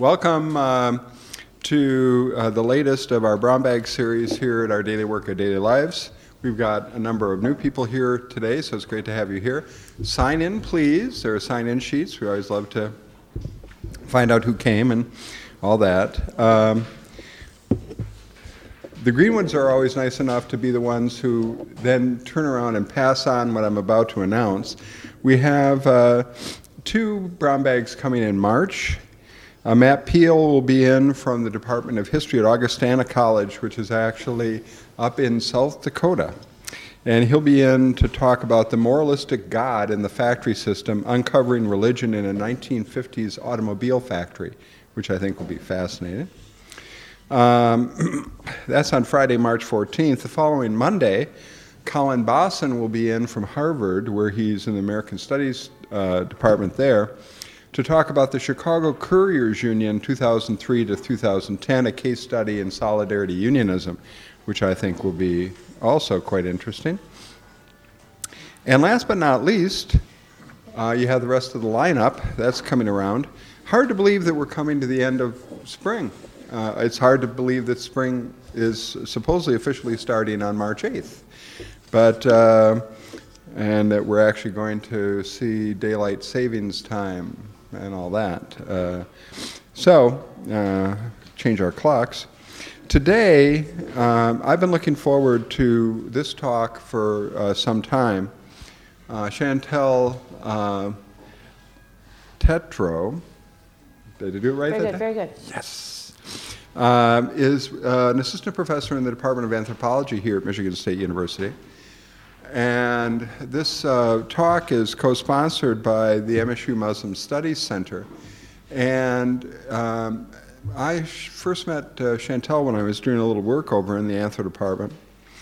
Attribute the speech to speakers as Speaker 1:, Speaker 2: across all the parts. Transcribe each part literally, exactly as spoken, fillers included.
Speaker 1: Welcome um, to uh, the latest of our Brown Bag series here at our Daily Work of Daily Lives. We've got a number of new people here today, so it's great to have you here. Sign in, please. There are sign-in sheets. We always love to find out who came and all that. Um, the green ones are always nice enough to be the ones who then turn around and pass on what I'm about to announce. We have uh, two brown bags coming in March. Uh, Matt Peel will be in from the Department of History at Augustana College, which is actually up in South Dakota. And he'll be in to talk about the moralistic God in the factory system, uncovering religion in a nineteen fifties automobile factory, which I think will be fascinating. Um, that's on Friday, March fourteenth. The following Monday, Colin Bosson will be in from Harvard, where he's in the American Studies uh, department there, to talk about the Chicago Couriers Union two thousand three to two thousand ten, a case study in solidarity unionism, which I think will be also quite interesting. And last but not least, uh, you have the rest of the lineup. That's coming around. Hard to believe that we're coming to the end of spring. Uh, it's hard to believe that spring is supposedly officially starting on March eighth. But, uh, and that we're actually going to see daylight savings time and all that. Uh, so, uh, change our clocks. Today, um, I've been looking forward to this talk for uh, some time. Uh, Chantel uh, Tetro, did I do it right?
Speaker 2: Very good, very good.
Speaker 1: Yes. Um, is uh, an assistant professor in the Department of Anthropology here at Michigan State University. And this uh, talk is co-sponsored by the M S U Muslim Studies Center. And um, I first met uh, Chantel when I was doing a little work over in the Anthro department.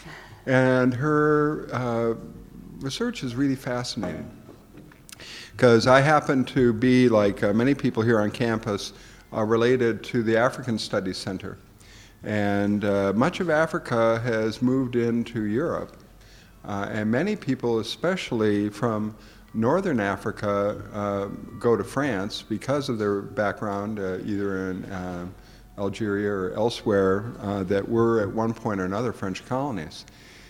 Speaker 1: And her uh, research is really fascinating. Because I happen to be, like uh, many people here on campus, uh, related to the African Studies Center. And uh, much of Africa has moved into Europe. Uh, and many people, especially from Northern Africa, uh, go to France because of their background, uh, either in uh, Algeria or elsewhere, uh, that were at one point or another French colonies.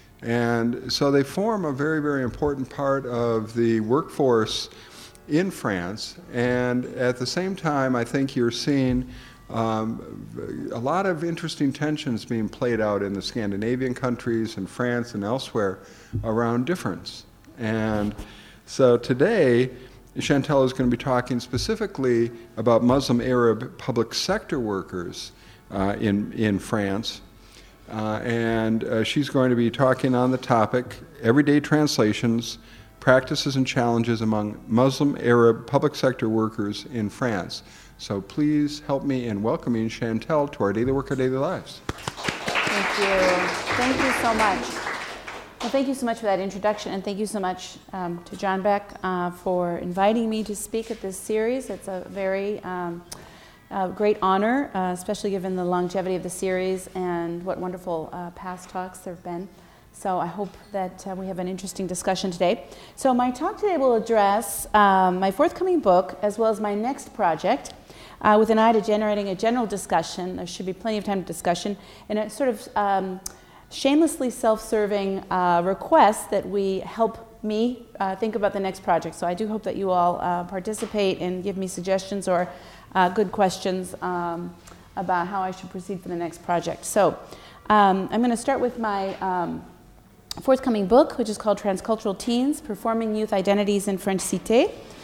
Speaker 1: And so they form a very, very important part of the workforce in France. And at the same time, I think you're seeing Um, a lot of interesting tensions being played out in the Scandinavian countries and France and elsewhere around difference. And so today, Chantel is going to be talking specifically about Muslim Arab public sector workers uh, in, in France. Uh, and uh, she's going to be talking on the topic, Everyday Translations, Practices and Challenges Among Muslim Arab Public Sector Workers in France. So please help me in welcoming Chantel to our Daily Work of Daily Lives.
Speaker 2: Thank you. Thank you so much. Well, thank you so much for that introduction, and thank you so much um, to John Beck uh, for inviting me to speak at this series. It's a very um, uh, great honor, uh, especially given the longevity of the series and what wonderful uh, past talks there have been. So I hope that uh, we have an interesting discussion today. So my talk today will address um, my forthcoming book as well as my next project, Uh, with an eye to generating a general discussion. There should be plenty of time for discussion, and a sort of um, shamelessly self-serving uh, request that we help me uh, think about the next project. So I do hope that you all uh, participate and give me suggestions or uh, good questions um, about how I should proceed for the next project. So um, I'm going to start with my um, forthcoming book, which is called Transcultural Teens, Performing Youth Identities in French Cité.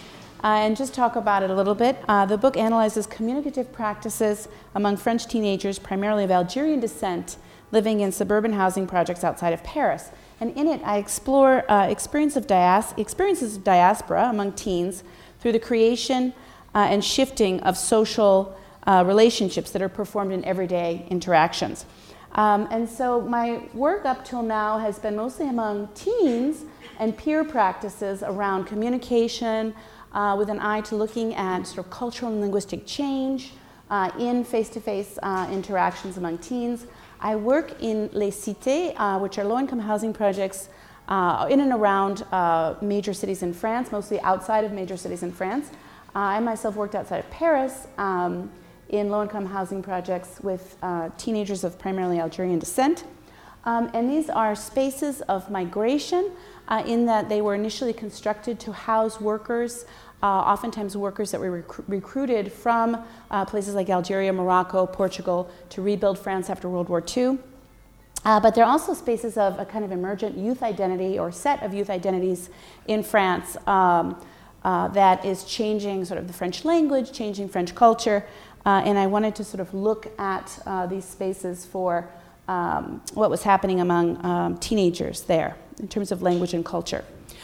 Speaker 2: Uh, and just talk about it a little bit. Uh, the book analyzes communicative practices among French teenagers, primarily of Algerian descent, living in suburban housing projects outside of Paris. And in it, I explore uh, experience of dias- experiences of diaspora among teens through the creation uh, and shifting of social uh, relationships that are performed in everyday interactions. Um, and so my work up till now has been mostly among teens and peer practices around communication, Uh, with an eye to looking at sort of cultural and linguistic change uh, in face-to-face uh, interactions among teens. I work in Les Cités, uh, which are low-income housing projects uh, in and around uh, major cities in France, mostly outside of major cities in France. Uh, I myself worked outside of Paris, um, in low-income housing projects with uh, teenagers of primarily Algerian descent. Um, and these are spaces of migration uh, in that they were initially constructed to house workers, uh, oftentimes workers that were rec- recruited from uh, places like Algeria, Morocco, Portugal to rebuild France after World War Two. Uh, but they're also spaces of a kind of emergent youth identity or set of youth identities in France um, uh, that is changing sort of the French language, changing French culture. Uh, and I wanted to sort of look at uh, these spaces for um, what was happening among um, teenagers there in terms of language and culture.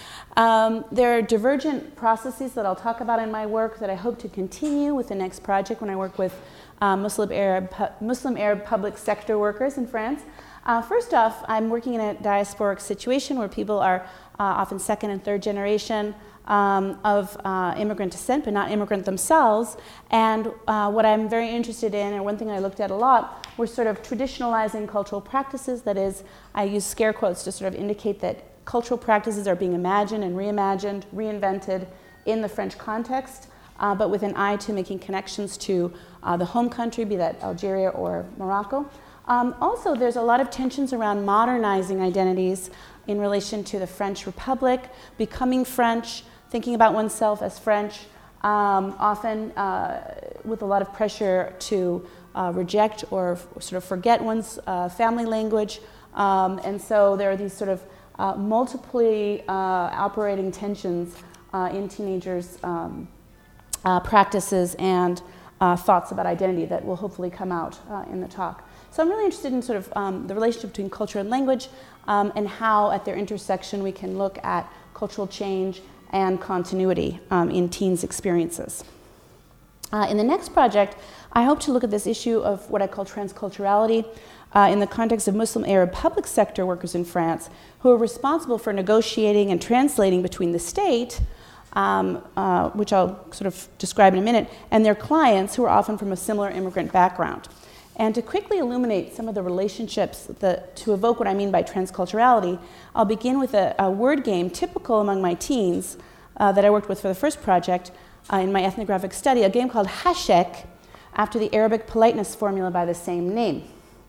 Speaker 2: Um, there are divergent processes that I'll talk about in my work that I hope to continue with the next project when I work with uh, Muslim Arab, Muslim Arab public sector workers in France. Uh, first off, I'm working in a diasporic situation where people are uh, often second and third generation um, of uh, immigrant descent, but not immigrant themselves. And uh, what I'm very interested in, and one thing I looked at a lot, were sort of traditionalizing cultural practices. That is, I use scare quotes to sort of indicate that cultural practices are being imagined and reimagined, reinvented in the French context, uh, but with an eye to making connections to uh, the home country, be that Algeria or Morocco. Um, also, there's a lot of tensions around modernizing identities in relation to the French Republic, becoming French, thinking about oneself as French, um, often uh, with a lot of pressure to uh, reject or f- sort of forget one's uh, family language. Um, and so there are these sort of uh, multiply uh, operating tensions uh, in teenagers' um, uh, practices and uh, thoughts about identity that will hopefully come out uh, in the talk. So I'm really interested in sort of um, the relationship between culture and language um, and how at their intersection we can look at cultural change and continuity um, in teens' experiences. Uh, in the next project, I hope to look at this issue of what I call transculturality uh, in the context of Muslim Arab public sector workers in France who are responsible for negotiating and translating between the state, um, uh, which I'll sort of describe in a minute, and their clients who are often from a similar immigrant background. And to quickly illuminate some of the relationships, the, to evoke what I mean by transculturality, I'll begin with a, a word game typical among my teens uh, that I worked with for the first project uh, in my ethnographic study, a game called Hashek, after the Arabic politeness formula by the same name.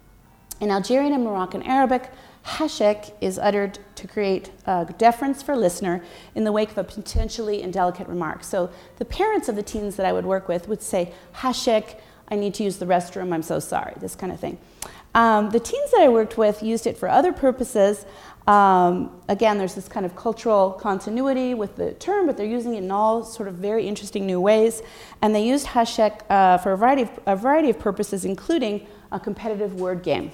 Speaker 2: In Algerian and Moroccan Arabic, Hashek is uttered to create uh, deference for listener in the wake of a potentially indelicate remark. So the parents of the teens that I would work with would say, Hashek, I need to use the restroom, I'm so sorry, this kind of thing. Um, the teens that I worked with used it for other purposes. Um, again, there's this kind of cultural continuity with the term, but they're using it in all sort of very interesting new ways. And they used Hashek uh, for a variety, of, a variety of purposes, including a competitive word game.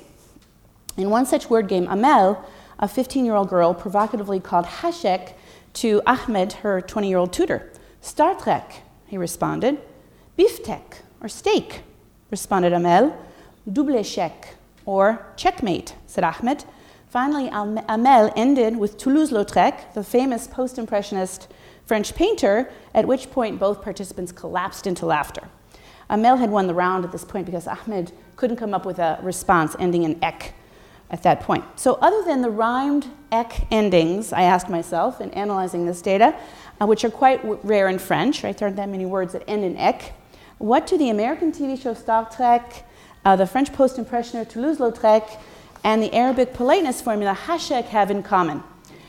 Speaker 2: In one such word game, Amel, a fifteen-year-old girl, provocatively called Hashek to Ahmed, her twenty-year-old tutor. Star Trek, he responded. Beefsteak, or steak, responded Amel. Double échec, or checkmate, said Ahmed. Finally, Amel ended with Toulouse-Lautrec, the famous post-impressionist French painter, at which point both participants collapsed into laughter. Amel had won the round at this point because Ahmed couldn't come up with a response ending in ek at that point. So other than the rhymed ek endings, I asked myself in analyzing this data, uh, which are quite w- rare in French, right? There aren't that many words that end in ek. What do the American T V show Star Trek, uh, the French post-impressionist Toulouse-Lautrec, and the Arabic politeness formula Hashek have in common?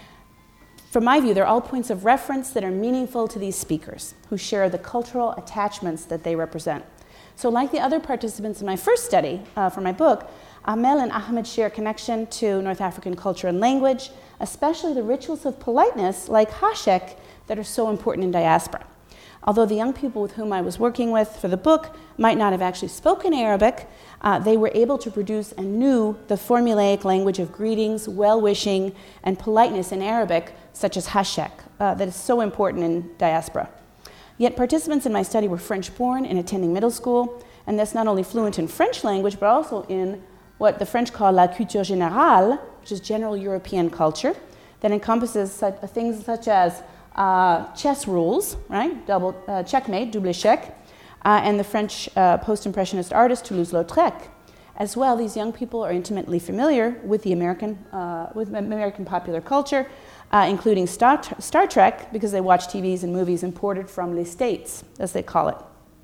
Speaker 2: From my view, they're all points of reference that are meaningful to these speakers, who share the cultural attachments that they represent. So like the other participants in my first study uh, for my book, Amel and Ahmed share a connection to North African culture and language, especially the rituals of politeness like Hashek that are so important in diaspora. Although the young people with whom I was working with for the book might not have actually spoken Arabic, uh, they were able to produce anew the formulaic language of greetings, well-wishing, and politeness in Arabic, such as Hashek, uh, that is so important in diaspora. Yet participants in my study were French-born and attending middle school, and thus not only fluent in French language, but also in what the French call la culture générale, which is general European culture, that encompasses such, uh, things such as Uh, chess rules, right? Double uh, checkmate, double échec, uh, and the French uh, post-impressionist artist Toulouse-Lautrec. As well, these young people are intimately familiar with the American, uh, with American popular culture, uh, including Star, Star Trek, because they watch T Vs and movies imported from the States, as they call it.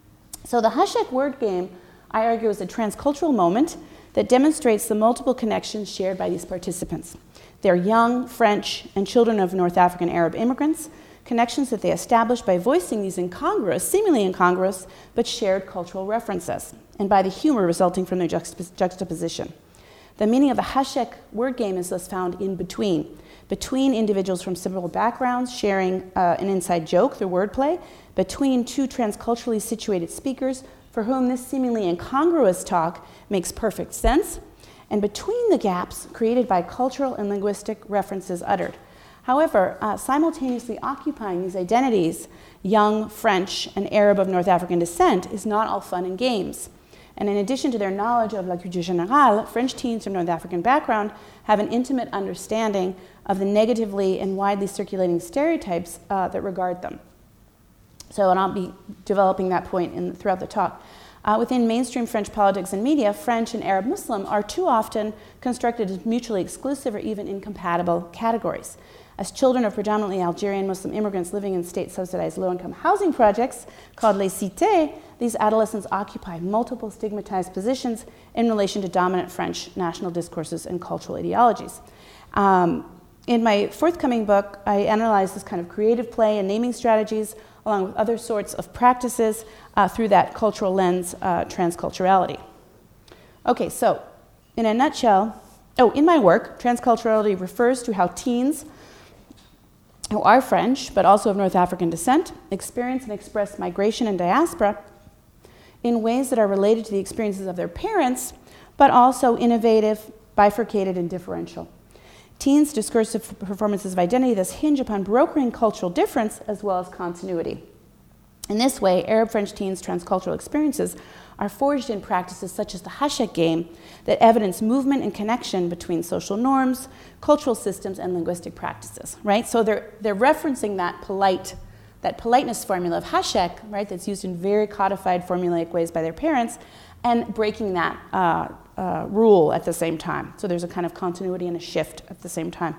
Speaker 2: So the Hashek word game, I argue, is a transcultural moment that demonstrates the multiple connections shared by these participants. They're young, French, and children of North African Arab immigrants, connections that they established by voicing these incongruous, seemingly incongruous, but shared cultural references, and by the humor resulting from their juxtap- juxtaposition. The meaning of the Hashek word game is thus found in between, between individuals from similar backgrounds sharing uh, an inside joke through wordplay, between two transculturally situated speakers for whom this seemingly incongruous talk makes perfect sense, and between the gaps created by cultural and linguistic references uttered. However, uh, simultaneously occupying these identities, young, French, and Arab of North African descent, is not all fun and games. And in addition to their knowledge of la culture générale, French teens from North African background have an intimate understanding of the negatively and widely circulating stereotypes uh, that regard them. So, and I'll be developing that point in, throughout the talk. Uh, within mainstream French politics and media, French and Arab Muslim are too often constructed as mutually exclusive or even incompatible categories. As children of predominantly Algerian Muslim immigrants living in state-subsidized low-income housing projects called les cités, these adolescents occupy multiple stigmatized positions in relation to dominant French national discourses and cultural ideologies. Um, in my forthcoming book, I analyze this kind of creative play and naming strategies along with other sorts of practices uh, through that cultural lens, uh, transculturality. Okay, so in a nutshell, oh, in my work, transculturality refers to how teens who are French, but also of North African descent, experience and express migration and diaspora in ways that are related to the experiences of their parents, but also innovative, bifurcated, and differential. Teens' discursive performances of identity thus hinge upon brokering cultural difference as well as continuity. In this way, Arab-French teens' transcultural experiences are forged in practices such as the Hashek game that evidence movement and connection between social norms, cultural systems, and linguistic practices, right? So they're, they're referencing that polite, that politeness formula of Hashek, right, that's used in very codified formulaic ways by their parents, and breaking that uh, uh, rule at the same time. So there's a kind of continuity and a shift at the same time.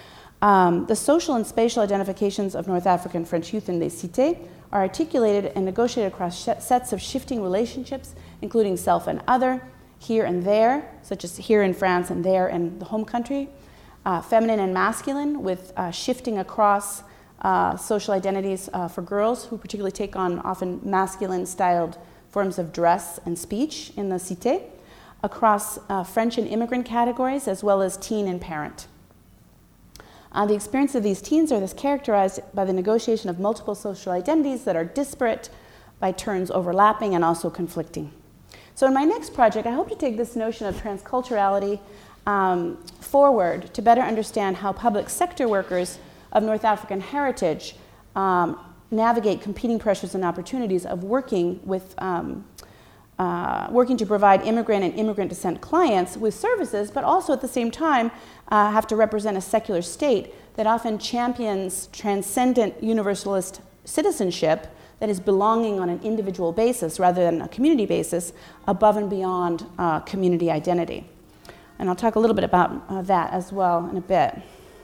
Speaker 2: Um, the social and spatial identifications of North African French youth in les cités are articulated and negotiated across sh- sets of shifting relationships, including self and other, here and there, such as here in France and there in the home country, uh, feminine and masculine, with uh, shifting across uh, social identities uh, for girls who particularly take on often masculine-styled forms of dress and speech in the cité, across uh, French and immigrant categories, as well as teen and parent. Uh, the experience of these teens are thus characterized by the negotiation of multiple social identities that are disparate, by turns overlapping, and also conflicting. So in my next project, I hope to take this notion of transculturality um, forward to better understand how public sector workers of North African heritage um, navigate competing pressures and opportunities of working with um, Uh, working to provide immigrant and immigrant descent clients with services, but also at the same time uh, have to represent a secular state that often champions transcendent universalist citizenship that is belonging on an individual basis rather than a community basis above and beyond uh, community identity. And I'll talk a little bit about uh, that as well in a bit.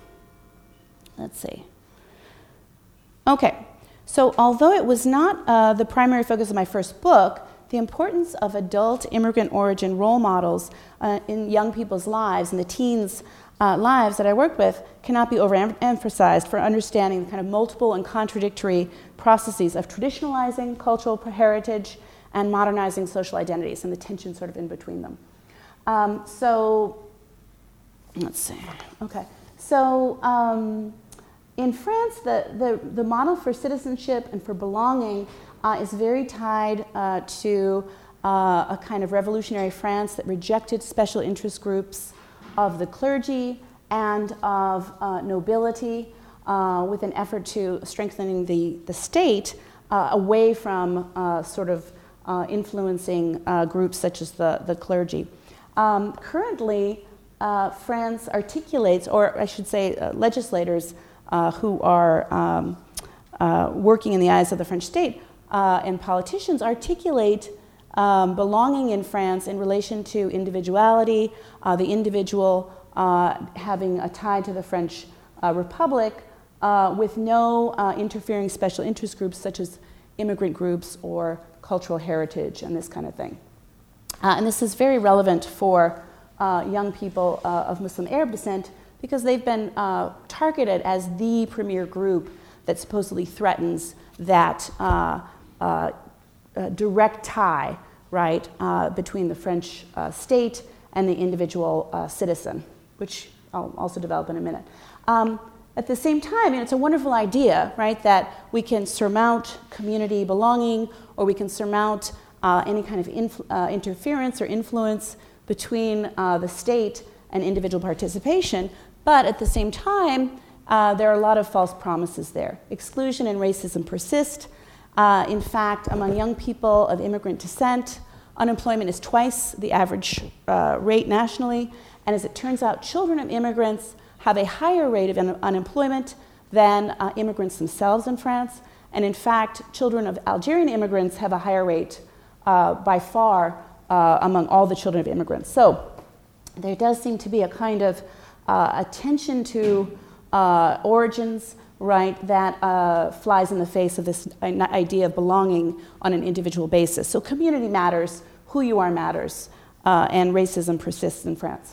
Speaker 2: Let's see. Okay, so although it was not uh, the primary focus of my first book, the importance of adult immigrant origin role models uh, in young people's lives and the teens' uh, lives that I work with cannot be overemphasized for understanding the kind of multiple and contradictory processes of traditionalizing cultural heritage and modernizing social identities and the tension sort of in between them. Um, so, let's see. Okay. So, um, in France, the, the, the model for citizenship and for belonging Uh, is very tied uh, to uh, a kind of revolutionary France that rejected special interest groups of the clergy and of uh, nobility uh, with an effort to strengthening the, the state uh, away from uh, sort of uh, influencing uh, groups such as the, the clergy. Um, currently, uh, France articulates, or I should say uh, legislators uh, who are um, uh, working in the eyes of the French state Uh, and politicians articulate um, belonging in France in relation to individuality, uh, the individual uh, having a tie to the French uh, Republic uh, with no uh, interfering special interest groups such as immigrant groups or cultural heritage and this kind of thing. Uh, and this is very relevant for uh, young people uh, of Muslim Arab descent because they've been uh, targeted as the premier group that supposedly threatens that uh, uh, uh, direct tie, right, uh, between the French uh, state and the individual uh, citizen, which I'll also develop in a minute. Um, at the same time, you know, it's a wonderful idea, right, that we can surmount community belonging, or we can surmount uh, any kind of influ- uh, interference or influence between uh, the state and individual participation. But at the same time, uh, there are a lot of false promises there. Exclusion and racism persist. Uh, in fact, among young people of immigrant descent, unemployment is twice the average uh, rate nationally. And as it turns out, children of immigrants have a higher rate of un- unemployment than uh, immigrants themselves in France. And in fact, children of Algerian immigrants have a higher rate uh, by far uh, among all the children of immigrants. So there does seem to be a kind of uh, attention to uh, origins, right, that uh, flies in the face of this idea of belonging on an individual basis. So community matters, who you are matters, uh, and racism persists in France.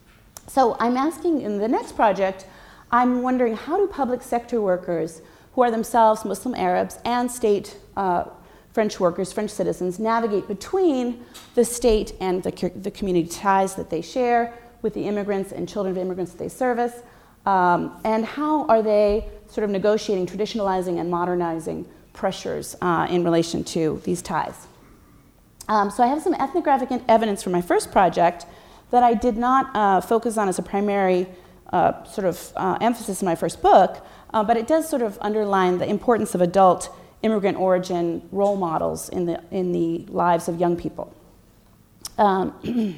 Speaker 2: So I'm asking in the next project, I'm wondering how do public sector workers who are themselves Muslim Arabs and state uh, French workers, French citizens, navigate between the state and the, the community ties that they share with the immigrants and children of immigrants that they service, um, and how are they sort of negotiating, traditionalizing, and modernizing pressures uh, in relation to these ties. Um, so I have some ethnographic evidence from my first project that I did not uh, focus on as a primary uh, sort of uh, emphasis in my first book, uh, but it does sort of underline the importance of adult immigrant origin role models in the in the lives of young people. Um,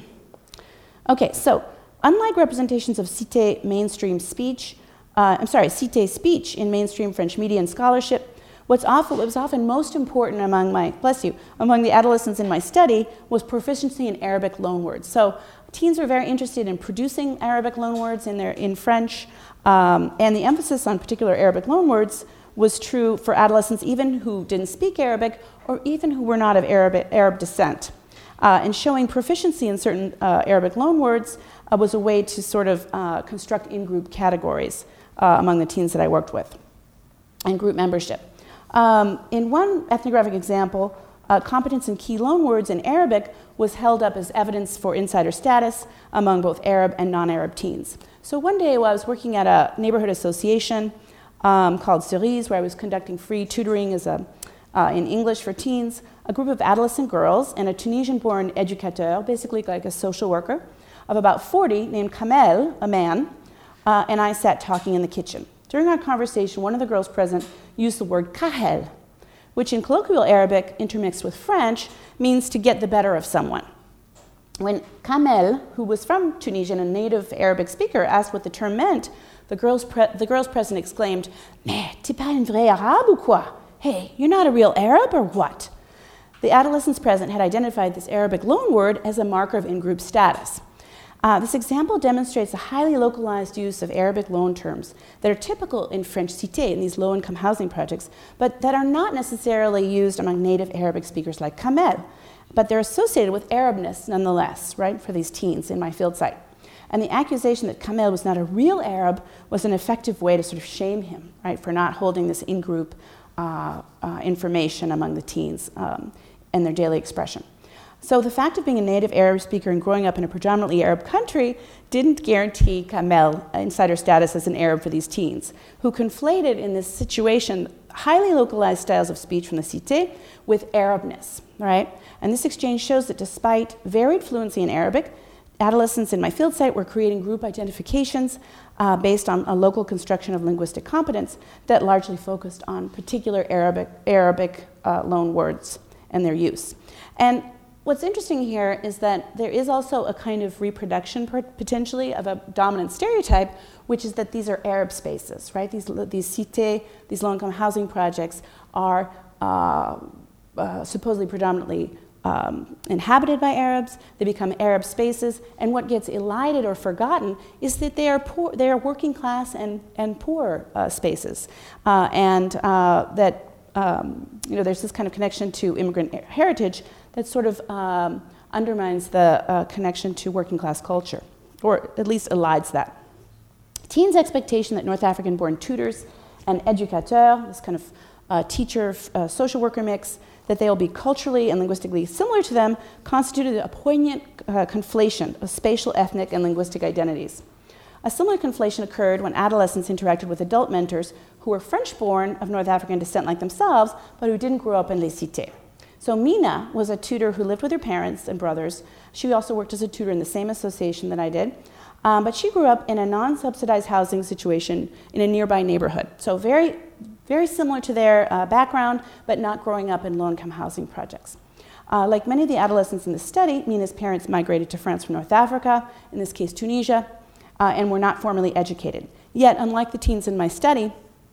Speaker 2: okay, so unlike representations of cité mainstream speech, uh, I'm sorry, cité speech in mainstream French media and scholarship, what's often, what was often most important among my, bless you, among the adolescents in my study was proficiency in Arabic loanwords. So teens were very interested in producing Arabic loanwords in their in French, um, and the emphasis on particular Arabic loanwords was true for adolescents even who didn't speak Arabic or even who were not of Arab, Arab descent. Uh, and showing proficiency in certain uh, Arabic loanwords uh, was a way to sort of uh, construct in-group categories uh, among the teens that I worked with, and group membership. Um, in one ethnographic example, uh, competence in key loanwords in Arabic was held up as evidence for insider status among both Arab and non-Arab teens. So one day while I was working at a neighborhood association um, called Cerise, where I was conducting free tutoring as a, uh, in English for teens, a group of adolescent girls and a Tunisian-born éducateur, basically like a social worker, of about forty, named Kamel, a man, uh, and I sat talking in the kitchen. During our conversation, one of the girls present used the word kahel, which in colloquial Arabic, intermixed with French, means to get the better of someone. When Kamel, who was from Tunisia and a native Arabic speaker, asked what the term meant, the girls, pre- the girls present exclaimed, "Mais, t'es pas un vrai arabe ou quoi? Hey, you're not a real Arab or what?" The adolescents present had identified this Arabic loanword as a marker of in-group status. Uh, this example demonstrates a highly localized use of Arabic loan terms that are typical in French cité, in these low-income housing projects, but that are not necessarily used among native Arabic speakers like Kamel. But they're associated with Arabness nonetheless, right, for these teens in my field site. And the accusation that Kamel was not a real Arab was an effective way to sort of shame him, right, for not holding this in-group uh, uh, information among the teens um, and their daily expression. So the fact of being a native Arab speaker and growing up in a predominantly Arab country didn't guarantee Kamel insider status as an Arab for these teens, who conflated in this situation highly localized styles of speech from the cité with Arabness, right? And this exchange shows that despite varied fluency in Arabic, adolescents in my field site were creating group identifications uh, based on a local construction of linguistic competence that largely focused on particular Arabic, Arabic uh, loan words and their use. And what's interesting here is that there is also a kind of reproduction potentially of a dominant stereotype, which is that these are Arab spaces, right? These these cité, these low-income housing projects are uh, uh, supposedly predominantly um, inhabited by Arabs. They become Arab spaces, and what gets elided or forgotten is that they are poor, they are working class and and poor uh, spaces, uh, and uh, that um, you know, there's this kind of connection to immigrant heritage that sort of um, undermines the uh, connection to working class culture, or at least elides that. Teens' expectation that North African-born tutors and éducateurs, this kind of uh, teacher, uh, social worker mix, that they will be culturally and linguistically similar to them, constituted a poignant uh, conflation of spatial, ethnic, and linguistic identities. A similar conflation occurred when adolescents interacted with adult mentors who were French-born of North African descent like themselves, but who didn't grow up in les cités. So Mina was a tutor who lived with her parents and brothers. She also worked as a tutor in the same association that I did. Um, but she grew up in a non-subsidized housing situation in a nearby neighborhood. So very, very similar to their uh, background, but not growing up in low-income housing projects. Uh, like many of the adolescents in the study, Mina's parents migrated to France from North Africa, in this case Tunisia, uh, and were not formally educated. Yet, unlike the teens in my study,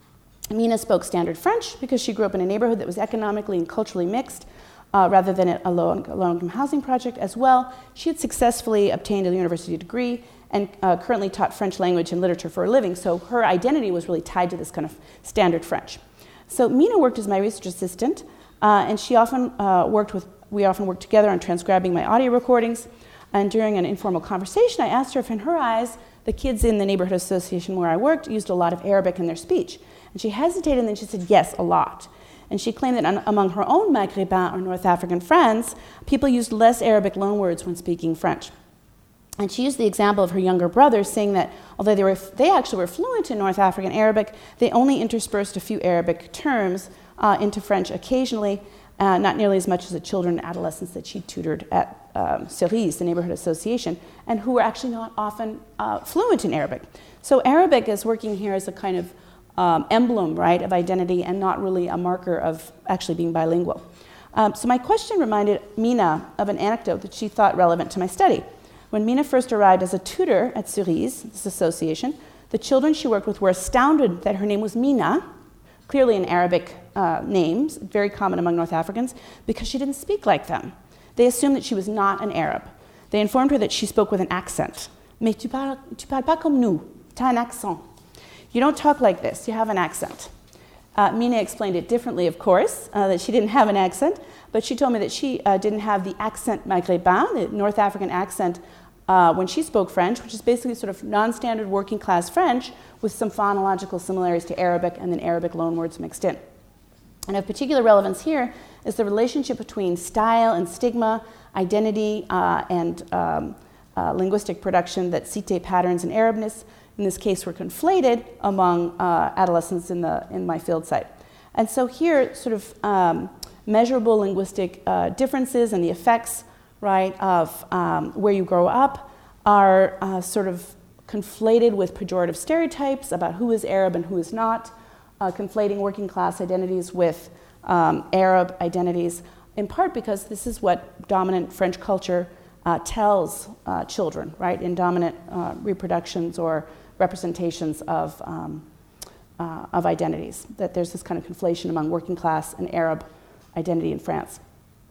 Speaker 2: Mina spoke standard French because she grew up in a neighborhood that was economically and culturally mixed, uh, rather than a low-income housing project as well. She had successfully obtained a university degree and uh, currently taught French language and literature for a living, so her identity was really tied to this kind of standard French. So Mina worked as my research assistant, uh, and she often uh, worked with, we often worked together on transcribing my audio recordings, and during an informal conversation, I asked her if in her eyes, the kids in the neighborhood association where I worked used a lot of Arabic in their speech. And she hesitated, and then she said, yes, a lot. And she claimed that un- among her own Maghrébin or North African friends, people used less Arabic loanwords when speaking French. And she used the example of her younger brothers, saying that although they were, they actually were fluent in North African Arabic, they only interspersed a few Arabic terms uh, into French occasionally, uh, not nearly as much as the children and adolescents that she tutored at um, Cerise, the neighborhood association, and who were actually not often uh, fluent in Arabic. So Arabic is working here as a kind of um, emblem, right, of identity and not really a marker of actually being bilingual. Um, so my question reminded Mina of an anecdote that she thought relevant to my study. When Mina first arrived as a tutor at Cerise, this association, the children she worked with were astounded that her name was Mina, clearly an Arabic uh, name, very common among North Africans, because she didn't speak like them. They assumed that she was not an Arab. They informed her that she spoke with an accent. Mais tu parles, tu parles pas comme nous, tu as un accent. You don't talk like this, you have an accent. Uh, Mina explained it differently, of course, uh, that she didn't have an accent, but she told me that she uh, didn't have the accent maghrébin, the North African accent, uh, when she spoke French, which is basically sort of non-standard working class French with some phonological similarities to Arabic and then Arabic loanwords mixed in. And of particular relevance here is the relationship between style and stigma, identity uh, and um, uh, linguistic production, that cité patterns and Arabness, in this case, were conflated among uh, adolescents in, the, in my field site. And so here, sort of um, measurable linguistic uh, differences and the effects, right, of um, where you grow up are uh, sort of conflated with pejorative stereotypes about who is Arab and who is not, uh, conflating working class identities with um, Arab identities, in part because this is what dominant French culture uh, tells uh, children, right, in dominant uh, reproductions or representations of, um, uh, of identities, that there's this kind of conflation among working class and Arab identity in France.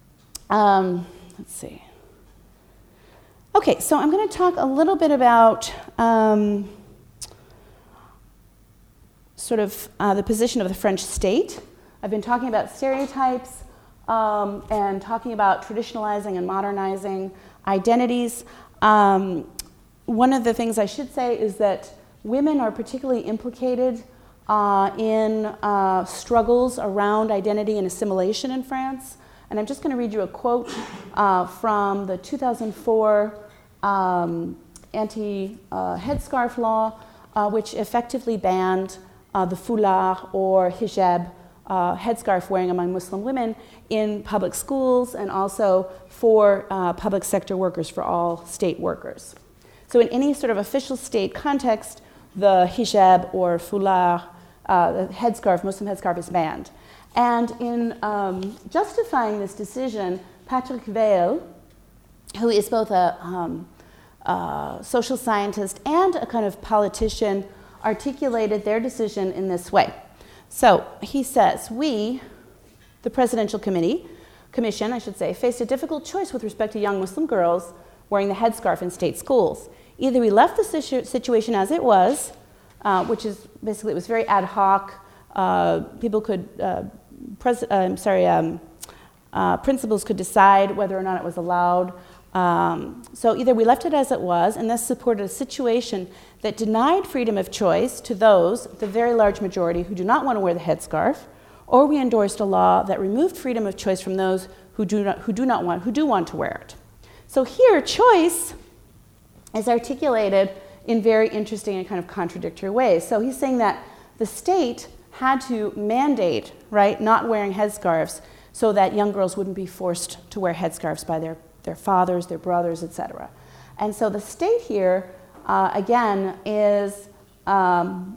Speaker 2: Um, let's see. Okay, so I'm going to talk a little bit about um, sort of uh, the position of the French state. I've been talking about stereotypes um, and talking about traditionalizing and modernizing identities. Um, one of the things I should say is that women are particularly implicated uh, in uh, struggles around identity and assimilation in France. And I'm just going to read you a quote uh, from the two thousand four um, anti-headscarf uh, law, uh, which effectively banned uh, the foulard or hijab, uh, headscarf wearing among Muslim women in public schools and also for uh, public sector workers, for all state workers. So in any sort of official state context, the hijab or foulard, uh, the headscarf, Muslim headscarf, is banned. And in um, justifying this decision, Patrick Weil, who is both a um, uh, social scientist and a kind of politician, articulated their decision in this way. So he says, we, the Presidential Committee, Commission, I should say, faced a difficult choice with respect to young Muslim girls wearing the headscarf in state schools. Either we left the situ- situation as it was, uh, which is basically, it was very ad hoc. Uh, people could uh, pres- uh, I'm sorry, um, uh, principals could decide whether or not it was allowed. Um, so either we left it as it was and thus supported a situation that denied freedom of choice to those, the very large majority, who do not want to wear the headscarf, or we endorsed a law that removed freedom of choice from those who do not, who do not want, who do want to wear it. So here, choice is articulated in very interesting and kind of contradictory ways. So he's saying that the state had to mandate, right, not wearing headscarves so that young girls wouldn't be forced to wear headscarves by their, their fathers, their brothers, et cetera. And so the state here, uh, again, is um,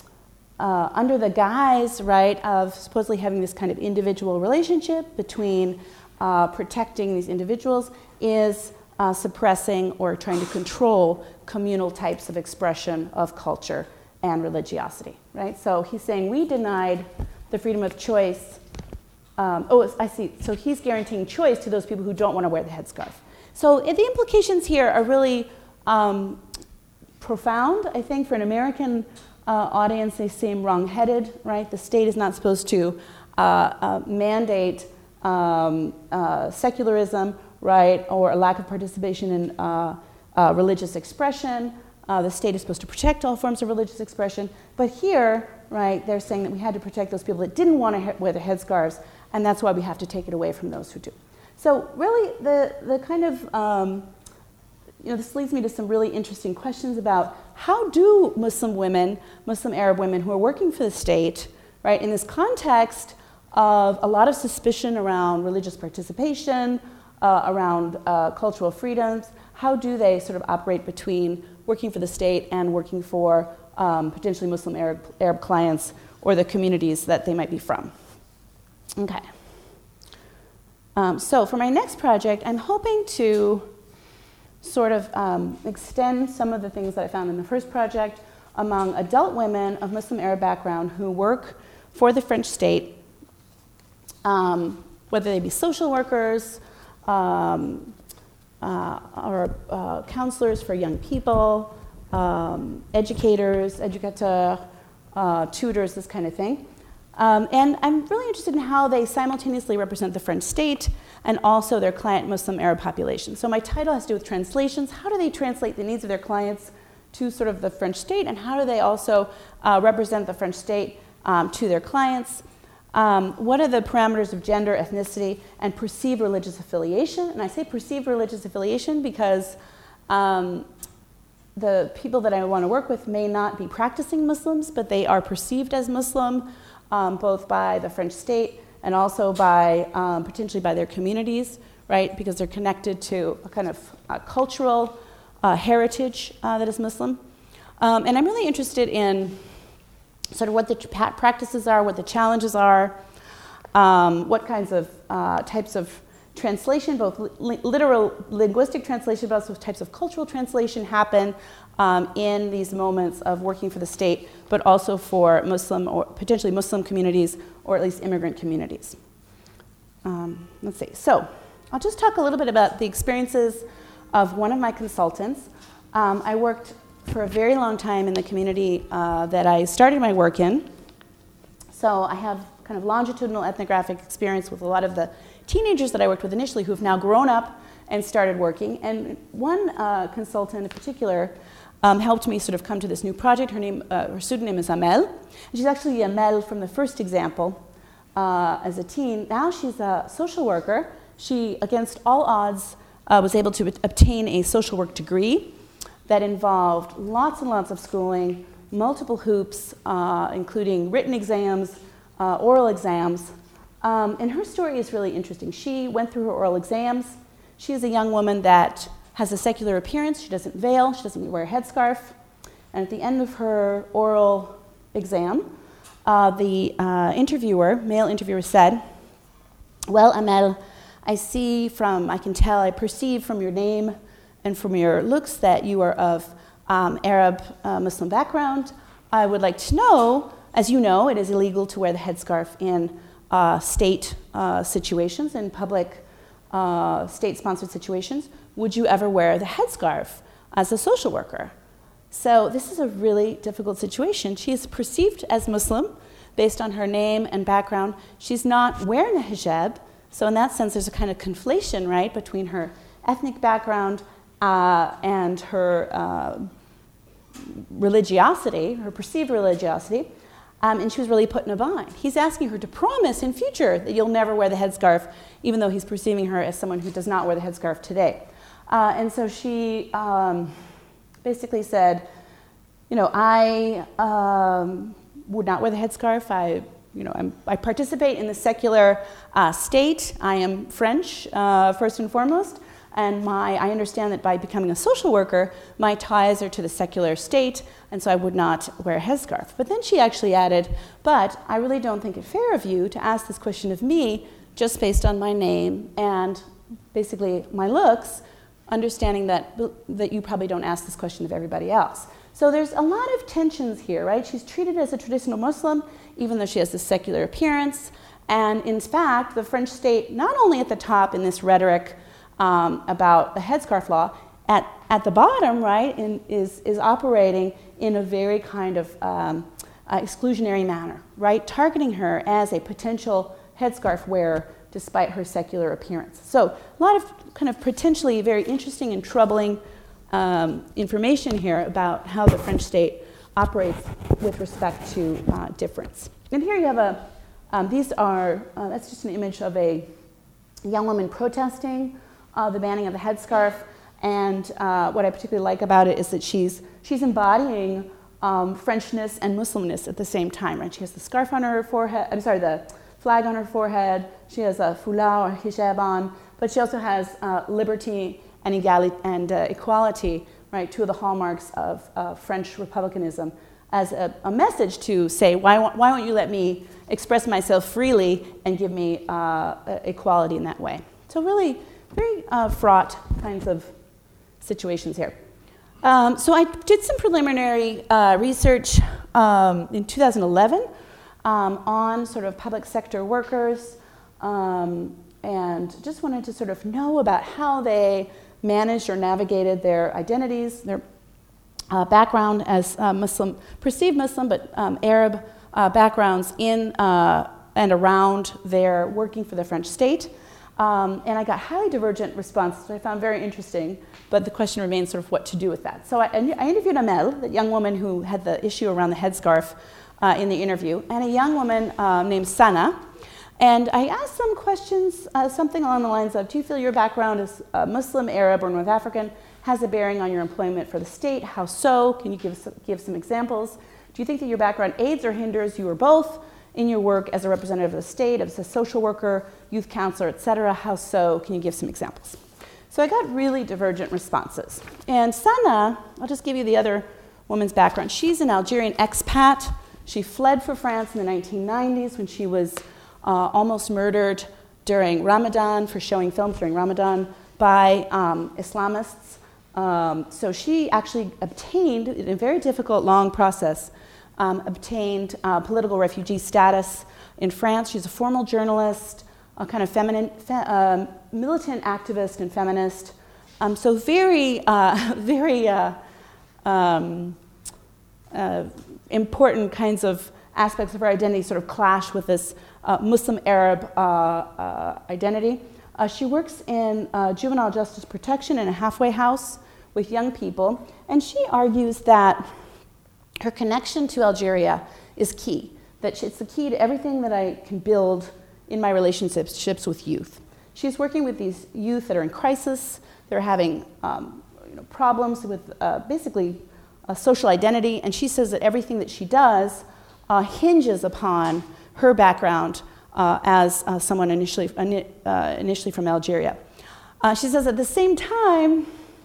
Speaker 2: uh, under the guise, right, of supposedly having this kind of individual relationship between uh, protecting these individuals, is uh, suppressing or trying to control communal types of expression of culture and religiosity, right? So he's saying we denied the freedom of choice. Um, oh, I see. So he's guaranteeing choice to those people who don't want to wear the headscarf. So the implications here are really um, profound, I think, for an American uh, audience. They seem wrong-headed, right? The state is not supposed to uh, uh, mandate um, uh, secularism, right, or a lack of participation in uh, uh, religious expression. Uh, the state is supposed to protect all forms of religious expression. But here, right, they're saying that we had to protect those people that didn't want to he- wear the headscarves, and that's why we have to take it away from those who do. So really, the, the kind of, um, you know, this leads me to some really interesting questions about how do Muslim women, Muslim Arab women who are working for the state, right, in this context of a lot of suspicion around religious participation, uh, around uh, cultural freedoms, how do they sort of operate between working for the state and working for um, potentially Muslim Arab, Arab clients or the communities that they might be from? Okay. Um, so for my next project, I'm hoping to sort of um, extend some of the things that I found in the first project among adult women of Muslim Arab background who work for the French state, um, whether they be social workers, um, uh, or uh, counselors for young people, um, educators, educateurs, uh, tutors, this kind of thing. Um, and I'm really interested in how they simultaneously represent the French state and also their client Muslim Arab population. So my title has to do with translations. How do they translate the needs of their clients to sort of the French state, and how do they also uh, represent the French state um, to their clients? Um, what are the parameters of gender, ethnicity, and perceived religious affiliation? And I say perceived religious affiliation because um, the people that I want to work with may not be practicing Muslims, but they are perceived as Muslim, um, both by the French state and also by um, potentially by their communities, right? Because they're connected to a kind of uh, cultural uh, heritage uh, that is Muslim. Um, and I'm really interested in sort of what the practices are, what the challenges are, um, what kinds of uh, types of translation, both li- literal linguistic translation, but also types of cultural translation happen um, in these moments of working for the state, but also for Muslim or potentially Muslim communities, or at least immigrant communities. Um, let's see. So I'll just talk a little bit about the experiences of one of my consultants. Um, I worked for a very long time in the community uh, that I started my work in. So I have kind of longitudinal ethnographic experience with a lot of the teenagers that I worked with initially who've now grown up and started working. And one uh, consultant in particular um, helped me sort of come to this new project. Her name, uh, her student name is Amel. And she's actually Amel from the first example uh, as a teen. Now she's a social worker. She, against all odds, uh, was able to obtain a social work degree that involved lots and lots of schooling, multiple hoops, uh, including written exams, uh, oral exams. Um, and her story is really interesting. She went through her oral exams. She is a young woman that has a secular appearance. She doesn't veil. She doesn't wear a headscarf. And at the end of her oral exam, uh, the uh, interviewer, male interviewer, said, "Well, Amel, I see from, I can tell, I perceive from your name and from your looks that you are of um, Arab uh, Muslim background. I would like to know, as you know, it is illegal to wear the headscarf in uh, state uh, situations, in public uh, state-sponsored situations. Would you ever wear the headscarf as a social worker?" So this is a really difficult situation. She is perceived as Muslim. based on her name and background. She's not wearing a hijab, so in that sense, there's a kind of conflation, right, between her ethnic background uh, and her uh, religiosity, her perceived religiosity, um, and she was really put in a bind. He's asking her to promise in future that you'll never wear the headscarf, even though he's perceiving her as someone who does not wear the headscarf today. Uh, and so she um, basically said, you know, I um, would not wear the headscarf. I, you know, I'm, I participate in the secular uh, state. I am French, uh, first and foremost. And my, I understand that by becoming a social worker, my ties are to the secular state, and so I would not wear a headscarf. But then she actually added, but I really don't think it fair of you to ask this question of me just based on my name and basically my looks, understanding that, that you probably don't ask this question of everybody else. So there's a lot of tensions here, right? She's treated as a traditional Muslim, even though she has this secular appearance. And in fact, the French state, not only at the top in this rhetoric Um, about the headscarf law, at, at the bottom, right, in, is, is operating in a very kind of um, uh, exclusionary manner, right, targeting her as a potential headscarf wearer despite her secular appearance. So a lot of kind of potentially very interesting and troubling um, information here about how the French state operates with respect to uh, difference. And here you have a, um, these are, uh, that's just an image of a young woman protesting Uh, the banning of the headscarf, and uh, what I particularly like about it is that she's she's embodying um, Frenchness and Muslimness at the same time. Right? She has the scarf on her forehead. I'm sorry, the flag on her forehead. She has a foulard or hijab on, but she also has uh, liberty and egali- and uh, equality. Right, two of the hallmarks of uh, French republicanism, as a, a message to say, why why won't you let me express myself freely and give me uh, equality in that way? So really. Very uh, fraught kinds of situations here. Um, so I did some preliminary uh, research um, in two thousand eleven um, on sort of public sector workers, um, and just wanted to sort of know about how they managed or navigated their identities, their uh, background as uh, Muslim, perceived Muslim, but um, Arab uh, backgrounds in uh, and around their working for the French state. Um, and I got highly divergent responses, which I found very interesting, but the question remains sort of what to do with that. So I, I interviewed Amel, the young woman who had the issue around the headscarf uh, in the interview, and a young woman um, named Sana. And I asked them questions, uh, something along the lines of, do you feel your background as uh, Muslim, Arab, or North African has a bearing on your employment for the state? How so? Can you give some, give some examples? Do you think that your background aids or hinders you or both in your work as a representative of the state, as a social worker, youth counselor, et cetera? How so? Can you give some examples? So I got really divergent responses. And Sana, I'll just give you the other woman's background. She's an Algerian expat. She fled for France in the nineteen nineties when she was uh, almost murdered during Ramadan for showing films during Ramadan by um, Islamists. Um, so she actually obtained, in a very difficult, long process, Um, obtained uh, political refugee status in France. She's a formal journalist, a kind of feminine, fe- um, militant activist and feminist. Um, so very, uh, very uh, um, uh, important kinds of aspects of her identity sort of clash with this uh, Muslim-Arab uh, uh, identity. Uh, she works in uh, juvenile justice protection in a halfway house with young people, and she argues that her connection to Algeria is key, that it's the key to everything that I can build in my relationships with youth. She's working with these youth that are in crisis. They're having um, you know, problems with uh, basically a social identity, and she says that everything that she does uh, hinges upon her background uh, as uh, someone initially, uh, initially from Algeria. Uh, she says at the same time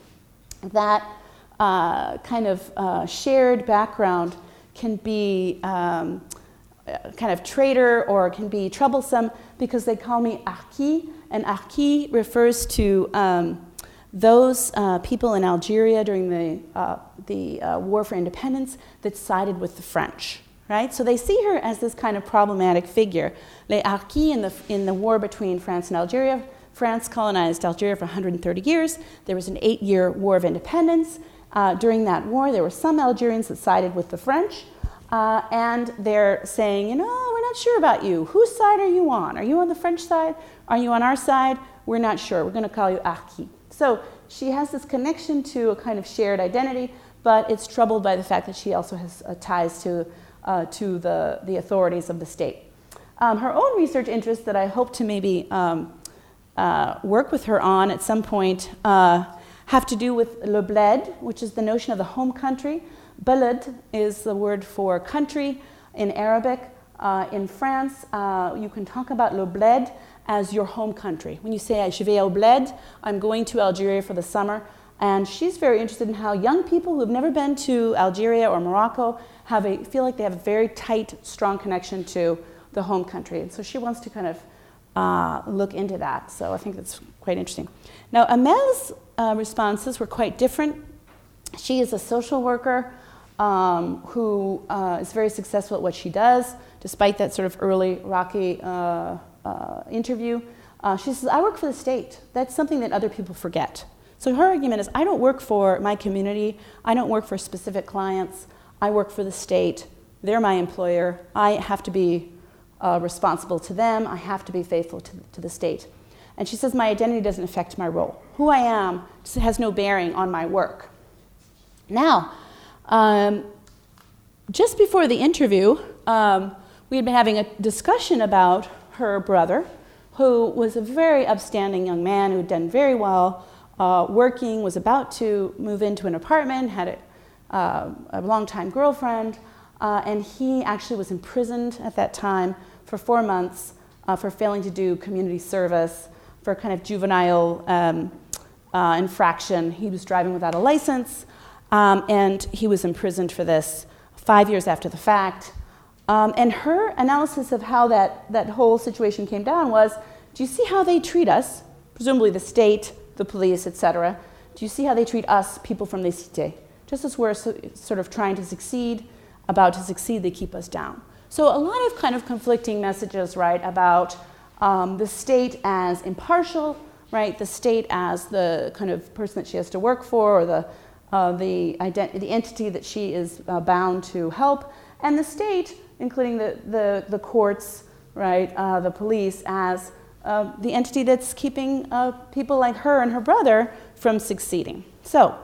Speaker 2: that Uh, kind of uh, shared background can be um, kind of traitor or can be troublesome because they call me Arki, and Arki refers to um, those uh, people in Algeria during the uh, the uh, War for Independence that sided with the French, right? So they see her as this kind of problematic figure. Les Arki in the in the war between France and Algeria. France colonized Algeria for one hundred thirty years. There was an eight-year war of independence. Uh, during that war, there were some Algerians that sided with the French, Uh, and they're saying, you know, we're not sure about you. Whose side are you on? Are you on the French side? Are you on our side? We're not sure. We're going to call you Arki. So she has this connection to a kind of shared identity, but it's troubled by the fact that she also has uh, ties to, uh, to the, the authorities of the state. Um, her own research interests that I hope to maybe um, uh, work with her on at some point uh, have to do with le bled, which is the notion of the home country. Balad is the word for country in Arabic. Uh, in France, uh, you can talk about le bled as your home country. When you say, je vais au bled, I'm going to Algeria for the summer. And she's very interested in how young people who have never been to Algeria or Morocco have a, feel like they have a very tight, strong connection to the home country. And so she wants to kind of uh, look into that. So I think that's quite interesting. Now, Amel's uh, responses were quite different. She is a social worker um, who uh, is very successful at what she does, despite that sort of early rocky uh, uh, interview. Uh, she says, I work for the state. That's something that other people forget. So her argument is, I don't work for my community. I don't work for specific clients. I work for the state. They're my employer. I have to be uh, responsible to them. I have to be faithful to, to the state. And she says, my identity doesn't affect my role. Who I am has no bearing on my work. Now, um, just before the interview, um, we had been having a discussion about her brother, who was a very upstanding young man who had done very well, uh, working, was about to move into an apartment, had a, uh, a longtime girlfriend, uh, and he actually was imprisoned at that time for four months uh, for failing to do community service, for a kind of juvenile um, uh, infraction. He was driving without a license, um, and he was imprisoned for this five years after the fact. Um, and her analysis of how that, that whole situation came down was, do you see how they treat us, presumably the state, the police, et cetera? Do you see how they treat us, people from the cité? Just as we're so, sort of trying to succeed, about to succeed, they keep us down. So a lot of kind of conflicting messages, right, about um, the state as impartial, right, the state as the kind of person that she has to work for, or the, uh, the, ident- the entity that she is uh, bound to help, and the state, including the, the, the courts, right, uh, the police, as uh, the entity that's keeping uh, people like her and her brother from succeeding. So,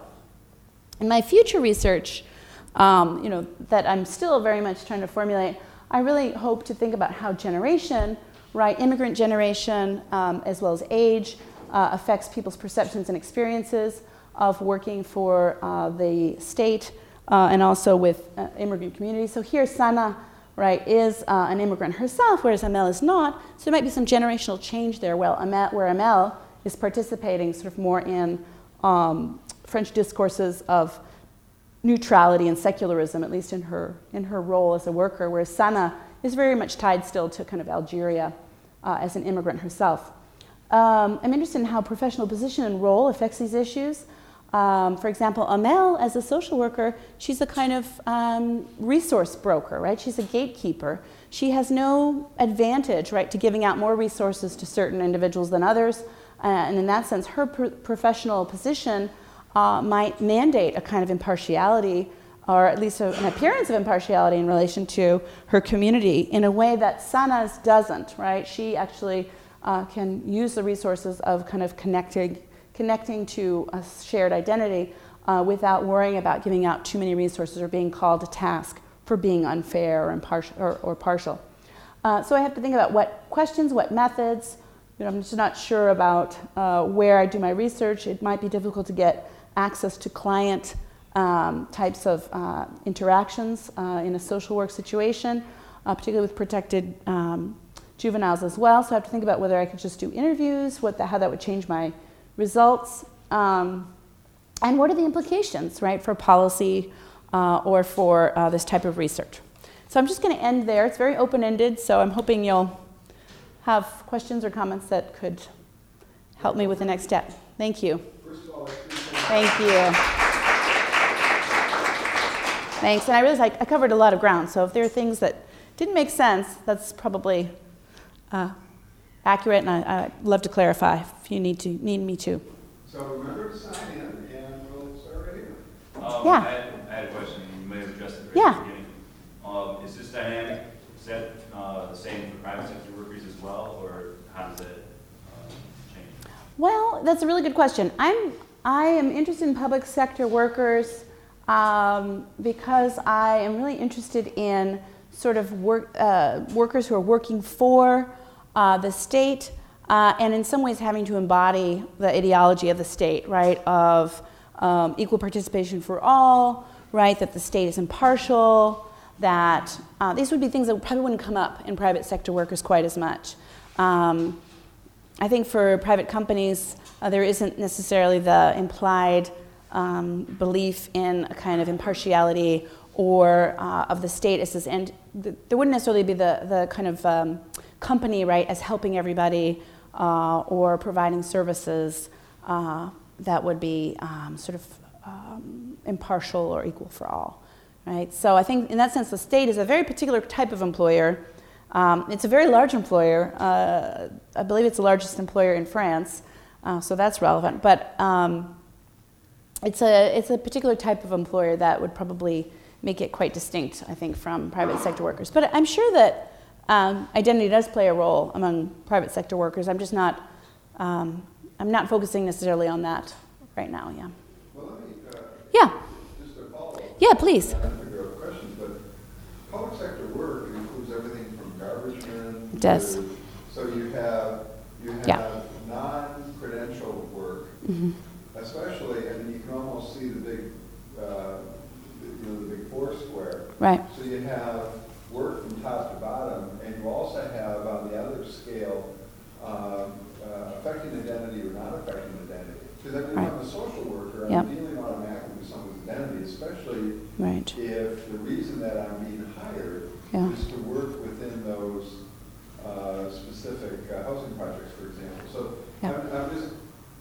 Speaker 2: in my future research, um, you know, that I'm still very much trying to formulate, I really hope to think about how generation, right, immigrant generation, um, as well as age, uh, affects people's perceptions and experiences of working for uh, the state uh, and also with uh, immigrant communities. So here, Sana, right, is uh, an immigrant herself, whereas Amel is not. So there might be some generational change there, well, Amel, where Amel is participating sort of more in um, French discourses of neutrality and secularism, at least in her in her role as a worker, whereas Sana is very much tied still to kind of Algeria uh, as an immigrant herself. Um, I'm interested in how professional position and role affects these issues. Um, for example, Amel, as a social worker, she's a kind of um, resource broker, right? She's a gatekeeper. She has no advantage, right, to giving out more resources to certain individuals than others. Uh, and in that sense, her pr- professional position uh, might mandate a kind of impartiality, or at least a, an appearance of impartiality in relation to her community in a way that Sana's doesn't, right? She actually uh, can use the resources of kind of connecting connecting to a shared identity uh, without worrying about giving out too many resources or being called to task for being unfair or impartial. Or, or partial. Uh, so I have to think about what questions, what methods. You know, I'm just not sure about uh, where I do my research. It might be difficult to get access to client um, types of uh, interactions uh, in a social work situation, uh, particularly with protected um, juveniles as well. So I have to think about whether I could just do interviews, what the, how that would change my results, um, and what are the implications, right, for policy uh, or for uh, this type of research. So I'm just going to end there. It's very open-ended, so I'm hoping you'll have questions or comments that could help me with the next step. Thank you.
Speaker 1: First of all,
Speaker 2: Thank you. Thanks. And I realize I, I covered a lot of ground, so if there are things that didn't make sense, that's probably uh, accurate, and I, I'd love to clarify if you need to need me to.
Speaker 1: So remember to sign in, and we'll start right here.
Speaker 3: Um,
Speaker 2: Yeah.
Speaker 3: I had, I had a question. You may have addressed it right
Speaker 2: Yeah.
Speaker 3: at the beginning. Um, is this dynamic set uh, the same for private sector workers as well, or how does it uh, change?
Speaker 2: Well, that's a really good question. I'm I am interested in public sector workers um, because I am really interested in sort of work uh, workers who are working for uh, the state uh, and in some ways having to embody the ideology of the state, right? Of um, equal participation for all, right? That the state is impartial. That uh, these would be things that probably wouldn't come up in private sector workers quite as much. Um, I think for private companies, uh, there isn't necessarily the implied um, belief in a kind of impartiality or uh, of the state as this end. Th- there wouldn't necessarily be the, the kind of um, company, right, as helping everybody uh, or providing services uh, that would be um, sort of um, impartial or equal for all, right? So I think in that sense, the state is a very particular type of employer. Um, it's a very large employer. Uh, I believe it's the largest employer in France, uh, so that's relevant. But um, it's a it's a particular type of employer that would probably make it quite distinct, I think, from private sector workers. But I'm sure that um, identity does play a role among private sector workers. I'm just not um, I'm not focusing necessarily on that right now. Yeah.
Speaker 1: Well, let me, uh,
Speaker 2: yeah.
Speaker 1: Just a follow-up.
Speaker 2: Yeah, please.
Speaker 1: I don't think there are questions, but public sector work includes everything from garbage men.
Speaker 2: It does.
Speaker 1: To, so you have you have
Speaker 2: Yeah.
Speaker 1: non-credentialed work,
Speaker 2: Mm-hmm.
Speaker 1: especially, and you can almost see the big, uh, you know, the big four square.
Speaker 2: Right.
Speaker 1: So you have work from top to bottom, and you also have on the other scale um, uh, affecting identity or not affecting identity. Because every time I'm a social worker, I'm
Speaker 2: Yep.
Speaker 1: dealing automatically with someone's identity, especially
Speaker 2: Right.
Speaker 1: if the reason that I'm being hired
Speaker 2: Yeah.
Speaker 1: is to work within those uh, specific uh, housing projects, for example. So
Speaker 2: Yeah.
Speaker 1: I'm, I'm just,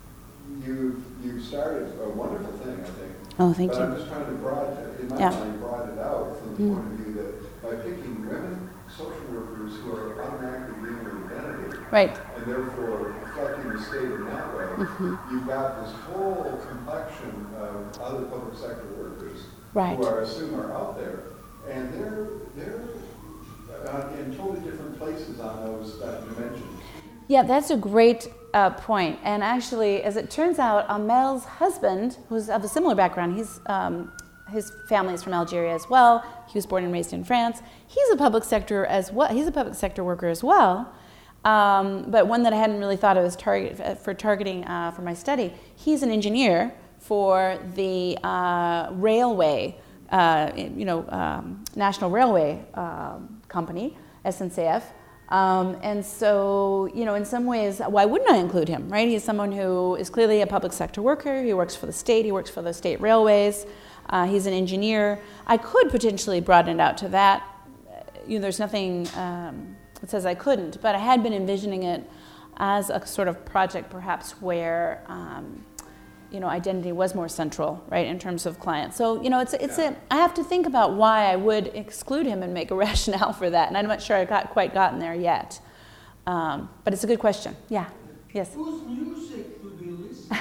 Speaker 1: you you started a wonderful thing, I think.
Speaker 2: Oh, thank
Speaker 1: but
Speaker 2: you.
Speaker 1: I'm just trying to broaden it, in my
Speaker 2: Yeah.
Speaker 1: mind, broaden it out from the
Speaker 2: Mm.
Speaker 1: point of view that by picking women social workers who are automatically dealing with identity,
Speaker 2: Right.
Speaker 1: and therefore affecting the state in that way,
Speaker 2: Mhm.
Speaker 1: you've got this whole complexion of other public sector workers
Speaker 2: Right.
Speaker 1: who I assume are out there, and they're they're uh, in totally different places on those uh, dimensions.
Speaker 2: Yeah, that's a great uh, point. And actually, as it turns out, Amel's husband, who's of a similar background, he's um, his family is from Algeria as well. He was born and raised in France. He's a public sector as well. He's a public sector worker as well, um, but one that I hadn't really thought of as target for targeting uh, for my study. He's an engineer for the uh, railway, uh, you know, um, National Railway um, Company, S N C F. Um, and so, you know, in some ways, why wouldn't I include him, right? He's someone who is clearly a public sector worker. He works for the state. He works for the state railways. Uh, he's an engineer. I could potentially broaden it out to that. You know, there's nothing um, that says I couldn't, but I had been envisioning it as a sort of project perhaps where, um, you know, identity was more central, right, in terms of clients. So, you know, it's it's a, I have to think about why I would exclude him and make a rationale for that, and I'm not sure I got quite gotten there yet. Um, but it's a good question. Yeah. Yes.
Speaker 4: Whose music do they listen?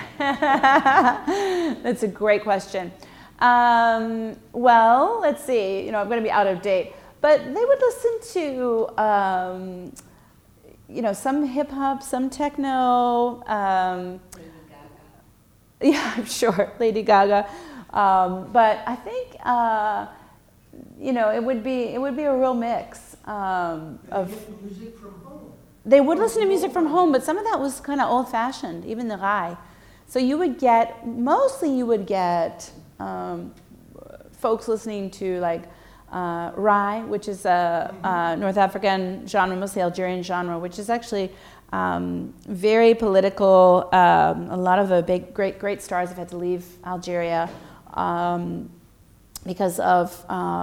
Speaker 2: That's a great question. Um, well, let's see. You know, I'm going to be out of date, but they would listen to, um, you know, some hip hop, some techno. Um, Yeah, I'm sure, Lady Gaga. Um, but I think, uh, you know, it would be it would be a real mix um, of.
Speaker 4: Get music from home.
Speaker 2: They would listen to music from home, but some of that was kind of old-fashioned, even the Rai. So you would get mostly you would get um, folks listening to like uh, Rai, which is a, a North African genre, mostly Algerian genre, which is actually. Um, very political. Um, a lot of the big, great, great stars have had to leave Algeria um, because of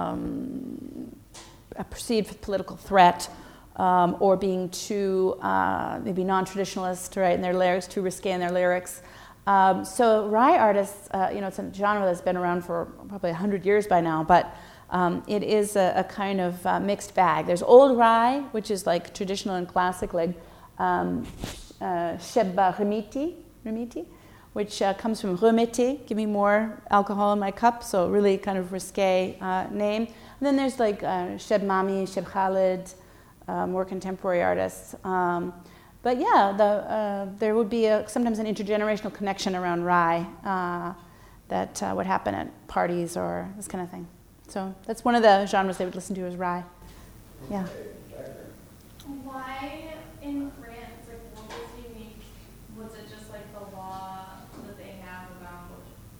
Speaker 2: um, a perceived political threat um, or being too uh, maybe non-traditionalist, right, in their lyrics, too risque in their lyrics. Um, so Rai artists, uh, you know, it's a genre that's been around for probably a hundred years by now, but um, it is a, a kind of uh, mixed bag. There's old Rai, which is like traditional and classic, like Um, uh, Shebba Remiti, Remiti,
Speaker 5: which uh, comes from remettez, give me more alcohol in my cup, so really kind of risque uh, name. And then there's like uh, Cheb Mami, Cheb Khaled, uh, more contemporary artists. Um, but yeah, the, uh, there would be a, sometimes an intergenerational connection around rye uh, that uh, would happen at parties or this kind of thing. So that's one of the genres they would listen to is rye. Yeah.
Speaker 6: Why in France, like what was unique? Was it just like the law that they have about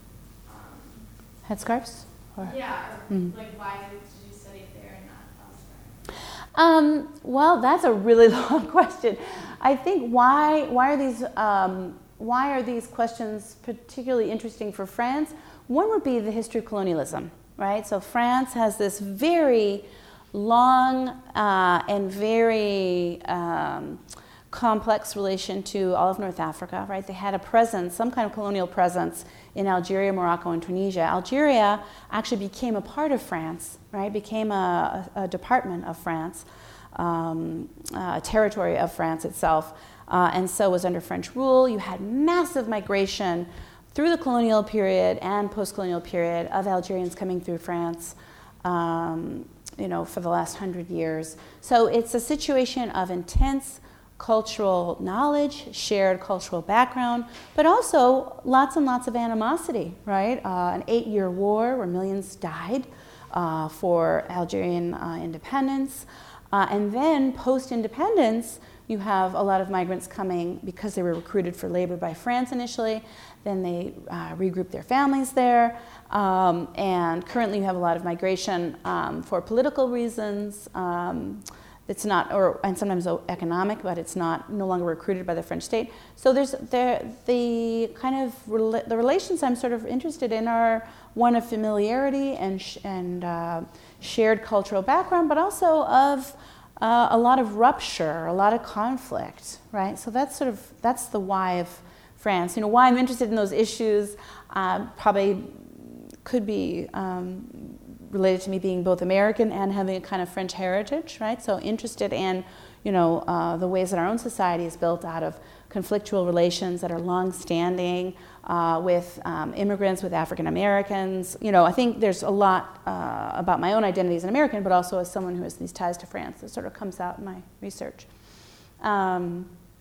Speaker 6: um,
Speaker 5: Headscarves? Or?
Speaker 6: yeah, or
Speaker 5: Mm.
Speaker 6: like why did you study it there and not elsewhere?
Speaker 5: Um, well, that's a really long question. I think why why are these um, why are these questions particularly interesting for France? One would be the history of colonialism, right? So France has this very long uh, and very um, complex relation to all of North Africa, right? They had a presence, some kind of colonial presence in Algeria, Morocco, and Tunisia. Algeria actually became a part of France, right? Became a, a, a department of France, um, a territory of France itself, uh, and so was under French rule. You had massive migration through the colonial period and post-colonial period of Algerians coming through France, um, you know, for the last hundred years. So it's a situation of intense cultural knowledge, shared cultural background, but also lots and lots of animosity, right? Uh, an eight-year war where millions died uh, for Algerian uh, independence. Uh, and then post-independence, you have a lot of migrants coming because they were recruited for labor by France initially. Then they uh, regrouped their families there. Um, and currently you have a lot of migration um, for political reasons. Um, it's not, or and sometimes economic, but it's not no longer recruited by the French state. So there's there the kind of rela- the relations I'm sort of interested in are one of familiarity and sh- and uh, shared cultural background, but also of uh, a lot of rupture, a lot of conflict, right? So that's sort of that's the why of France. You know, why I'm interested in those issues uh, probably could be um, related to me being both American and having a kind of French heritage, right? So interested in, you know, uh, the ways that our own society is built out of conflictual relations that are long-standing uh, with um, immigrants, with African Americans. You know, I think there's a lot uh, about my own identity as an American, but also as someone who has these ties to France that sort of comes out in my research. Um,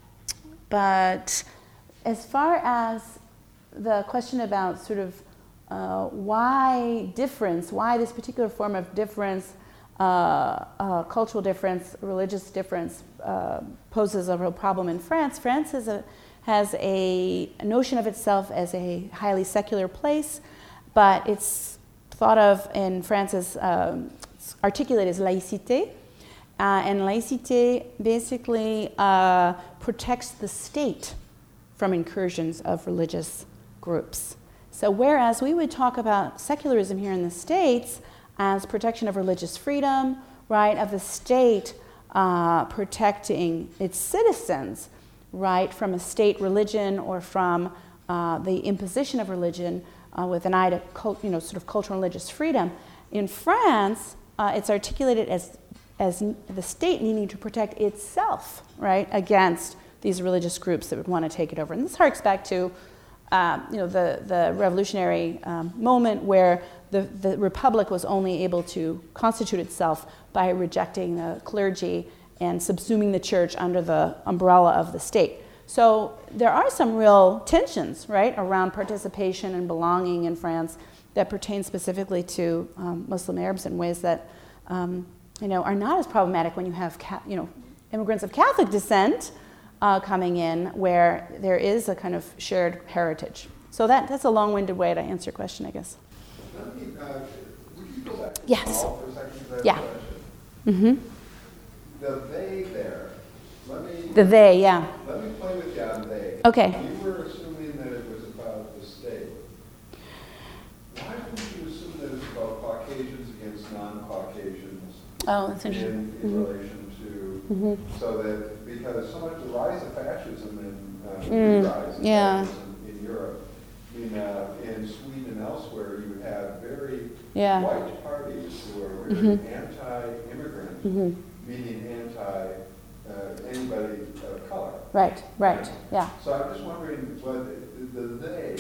Speaker 5: but as far as the question about sort of uh, why difference, why this particular form of difference, uh, uh, cultural difference, religious difference uh, poses a real problem in France. France is a, has a notion of itself as a highly secular place, but it's thought of in France as um, articulated as laïcité. Uh, and laïcité basically uh, protects the state from incursions of religious groups. So whereas we would talk about secularism here in the States as protection of religious freedom, right, of the state uh, protecting its citizens, right, from a state religion or from uh, the imposition of religion uh, with an eye to cult, you know, sort of cultural and religious freedom. In France, uh, it's articulated as as the state needing to protect itself, right, against these religious groups that would want to take it over. And this harks back to uh, you know, the, the revolutionary um, moment where the, the republic was only able to constitute itself by rejecting the clergy and subsuming the church under the umbrella of the state. So there are some real tensions, right, around participation and belonging in France that pertain specifically to um, Muslim Arabs in ways that um, you know, are not as problematic when you have ca- you know, immigrants of Catholic descent Uh, coming in where there is a kind of shared heritage. So that, that's a long-winded way to answer your question, I guess.
Speaker 1: Let me, uh, would you go back to
Speaker 5: Yes.
Speaker 1: Paul for a second to that
Speaker 5: Yeah.
Speaker 1: question?
Speaker 5: Mm-hmm.
Speaker 1: The they there, let me...
Speaker 5: The they, yeah.
Speaker 1: Let me play with you on they.
Speaker 5: Okay.
Speaker 1: You were assuming that it was about the state. Why wouldn't you assume that it's about Caucasians against non-Caucasians
Speaker 5: Oh, that's
Speaker 1: in,
Speaker 5: interesting.
Speaker 1: in
Speaker 5: Mm-hmm.
Speaker 1: relation to,
Speaker 5: Mm-hmm.
Speaker 1: so that, because so much the rise of fascism and uh,
Speaker 5: Mm,
Speaker 1: the rise of
Speaker 5: yeah.
Speaker 1: fascism in Europe, I mean, uh, in Sweden and elsewhere, you have very
Speaker 5: Yeah.
Speaker 1: white parties who are very
Speaker 5: Mhm.
Speaker 1: anti-immigrant,
Speaker 5: Mm-hmm.
Speaker 1: meaning anti uh, anybody of color.
Speaker 5: Right, right, yeah.
Speaker 1: So I'm just wondering whether the, the they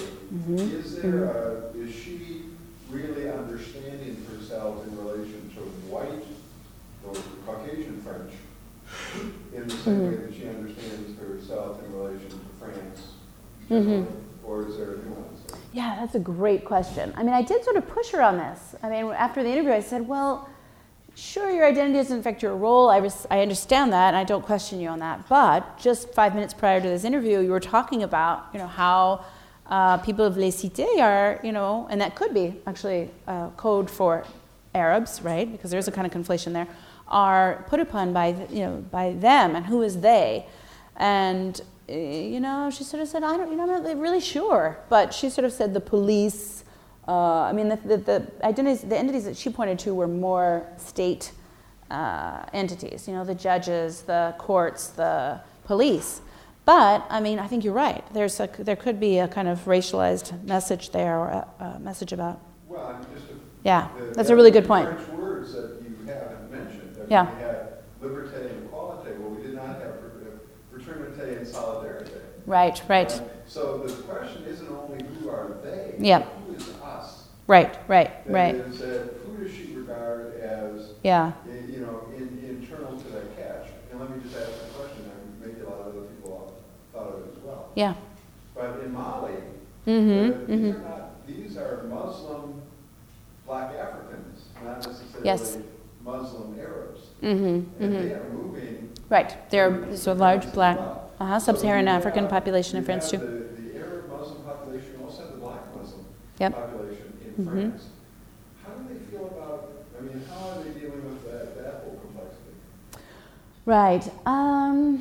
Speaker 1: Is there a, is she really understanding herself in relation to white or Caucasian French in the same way that she understands herself in relation to France?
Speaker 5: Mhm.
Speaker 1: Or is there a nuance there?
Speaker 5: Yeah, that's a great question. I mean, I did sort of push her on this. I mean, after the interview, I said, well, sure, your identity doesn't affect your role. I, res- I understand that, and I don't question you on that. But just five minutes prior to this interview, you were talking about, you know, how uh, people of Les Cités are, you know, and that could be actually uh, code for Arabs, right? Because there's a kind of conflation there, are put upon by, you know, by them, and who is they? And you know, she sort of said, I don't, you know, I'm not really sure. But she sort of said the police, uh, I mean, the, the, the identities, the entities that she pointed to were more state uh, entities, you know, the judges, the courts, the police. But, I mean, I think you're right. There's a, there could be a kind of racialized message there, or a, a message about.
Speaker 1: Well, I mean, just a,
Speaker 5: yeah,
Speaker 1: the,
Speaker 5: that's a really good
Speaker 1: the
Speaker 5: point.
Speaker 1: French words that you haven't mentioned. That
Speaker 5: Yeah.
Speaker 1: we had liberté and equalité. Well, we did not have fraternité and solidarité.
Speaker 5: Right, right.
Speaker 1: Um, so the question isn't only who are they,
Speaker 5: Yeah.
Speaker 1: but who is us?
Speaker 5: Right, right,
Speaker 1: That
Speaker 5: right.
Speaker 1: is, uh, who does she regard as,
Speaker 5: Yeah.
Speaker 1: i- you know, in, internal to that catch? And let me just ask the question, and maybe a lot of other people thought of it as well.
Speaker 5: Yeah.
Speaker 1: But in Mali,
Speaker 5: Mm-hmm,
Speaker 1: uh, these
Speaker 5: mm-hmm.
Speaker 1: are not, these are Muslim black Africans, not necessarily
Speaker 5: Yes.
Speaker 1: Muslim Arabs.
Speaker 5: Mm-hmm,
Speaker 1: And
Speaker 5: mm-hmm.
Speaker 1: they are moving.
Speaker 5: Right, there is a large black,
Speaker 1: Well.
Speaker 5: uh-huh,
Speaker 1: So
Speaker 5: sub-Saharan
Speaker 1: you
Speaker 5: African
Speaker 1: have-
Speaker 5: population in
Speaker 1: you
Speaker 5: France
Speaker 1: have
Speaker 5: too.
Speaker 1: The, the Arab Muslim population, you also have the black Muslim
Speaker 5: Yep.
Speaker 1: population in
Speaker 5: Mhm.
Speaker 1: France. How do they feel about, I mean, how are they dealing with that, that whole complexity?
Speaker 5: Right. Um,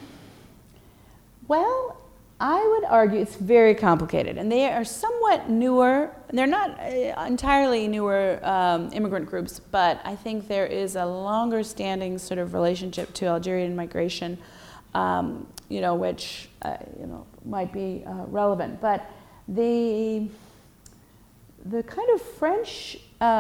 Speaker 5: well, I would argue it's very complicated, and they are somewhat newer. They're not uh, entirely newer um, immigrant groups, but I think there is a longer-standing sort of relationship to Algerian migration, um, you know, which uh, you know might be uh, relevant. But the the kind of French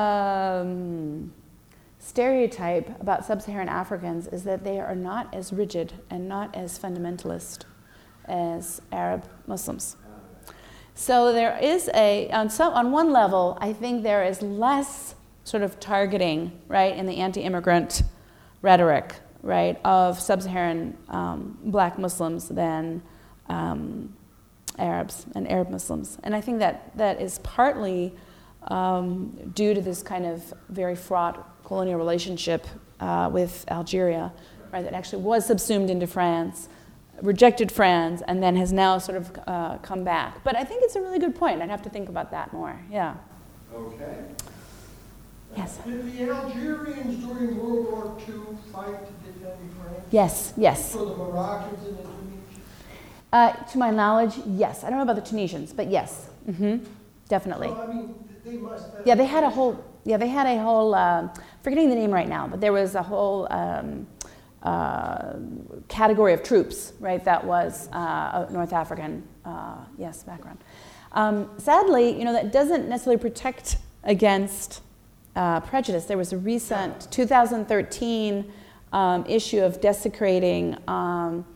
Speaker 5: um, stereotype about sub-Saharan Africans is that they are not as rigid and not as fundamentalist as Arab Muslims. So there is a, on some, on one level, I think there is less sort of targeting, right, in the anti-immigrant rhetoric, right, of sub-Saharan um, black Muslims than um, Arabs and Arab Muslims. And I think that that is partly um, due to this kind of very fraught colonial relationship uh, with Algeria, right, that actually was subsumed into France, rejected France, and then has now sort of uh, come back. But I think it's a really good point. I'd have to think about that more. Yeah.
Speaker 1: Okay.
Speaker 5: Yes.
Speaker 4: Did the Algerians during World War Two fight to defend France?
Speaker 5: Yes. Yes.
Speaker 4: So the Moroccans and the Tunisians?
Speaker 5: Uh, to my knowledge, yes. I don't know about the Tunisians, but yes. Mm-hmm. Definitely.
Speaker 4: Well, I mean, they must have.
Speaker 5: Yeah, they had a whole. Yeah, they had a whole. Uh, forgetting the name right now, but there was a whole. Um, Uh, category of troops, right, that was uh, a North African, uh, yes, background. Um, sadly, you know, that doesn't necessarily protect against uh, prejudice. There was a recent two thousand thirteen um, issue of desecrating um,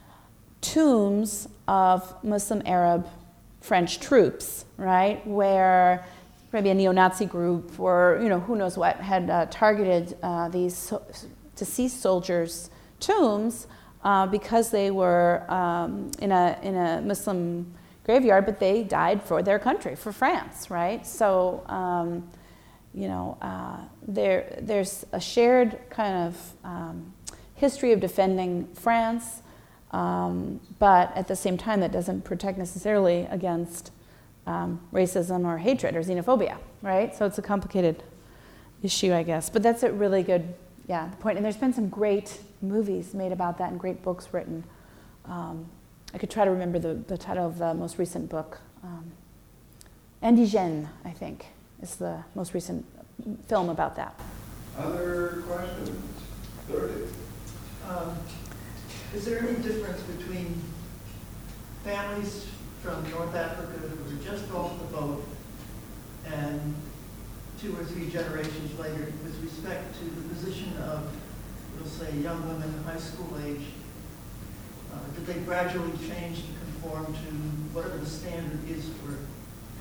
Speaker 5: tombs of Muslim Arab French troops, right, where maybe a neo-Nazi group or, you know, who knows what, had uh, targeted uh, these so- deceased soldiers' tombs uh, because they were um, in a in a Muslim graveyard, but they died for their country, for France, right? So, um, you know, uh, there there's a shared kind of um, history of defending France, um, but at the same time, that doesn't protect necessarily against um, racism or hatred or xenophobia, right? So it's a complicated issue, I guess. But that's a really good. Yeah, the point. And there's been some great movies made about that and great books written. Um, I could try to remember the, the title of the most recent book. Um, Indigène, I think, is the most recent film about that.
Speaker 1: Other questions? thirty.
Speaker 7: Um, is there any difference between families from North Africa who were just off the boat and two or three generations later with respect to the position of, we'll say, young women high school age? Uh, did they gradually change to conform to whatever the standard is for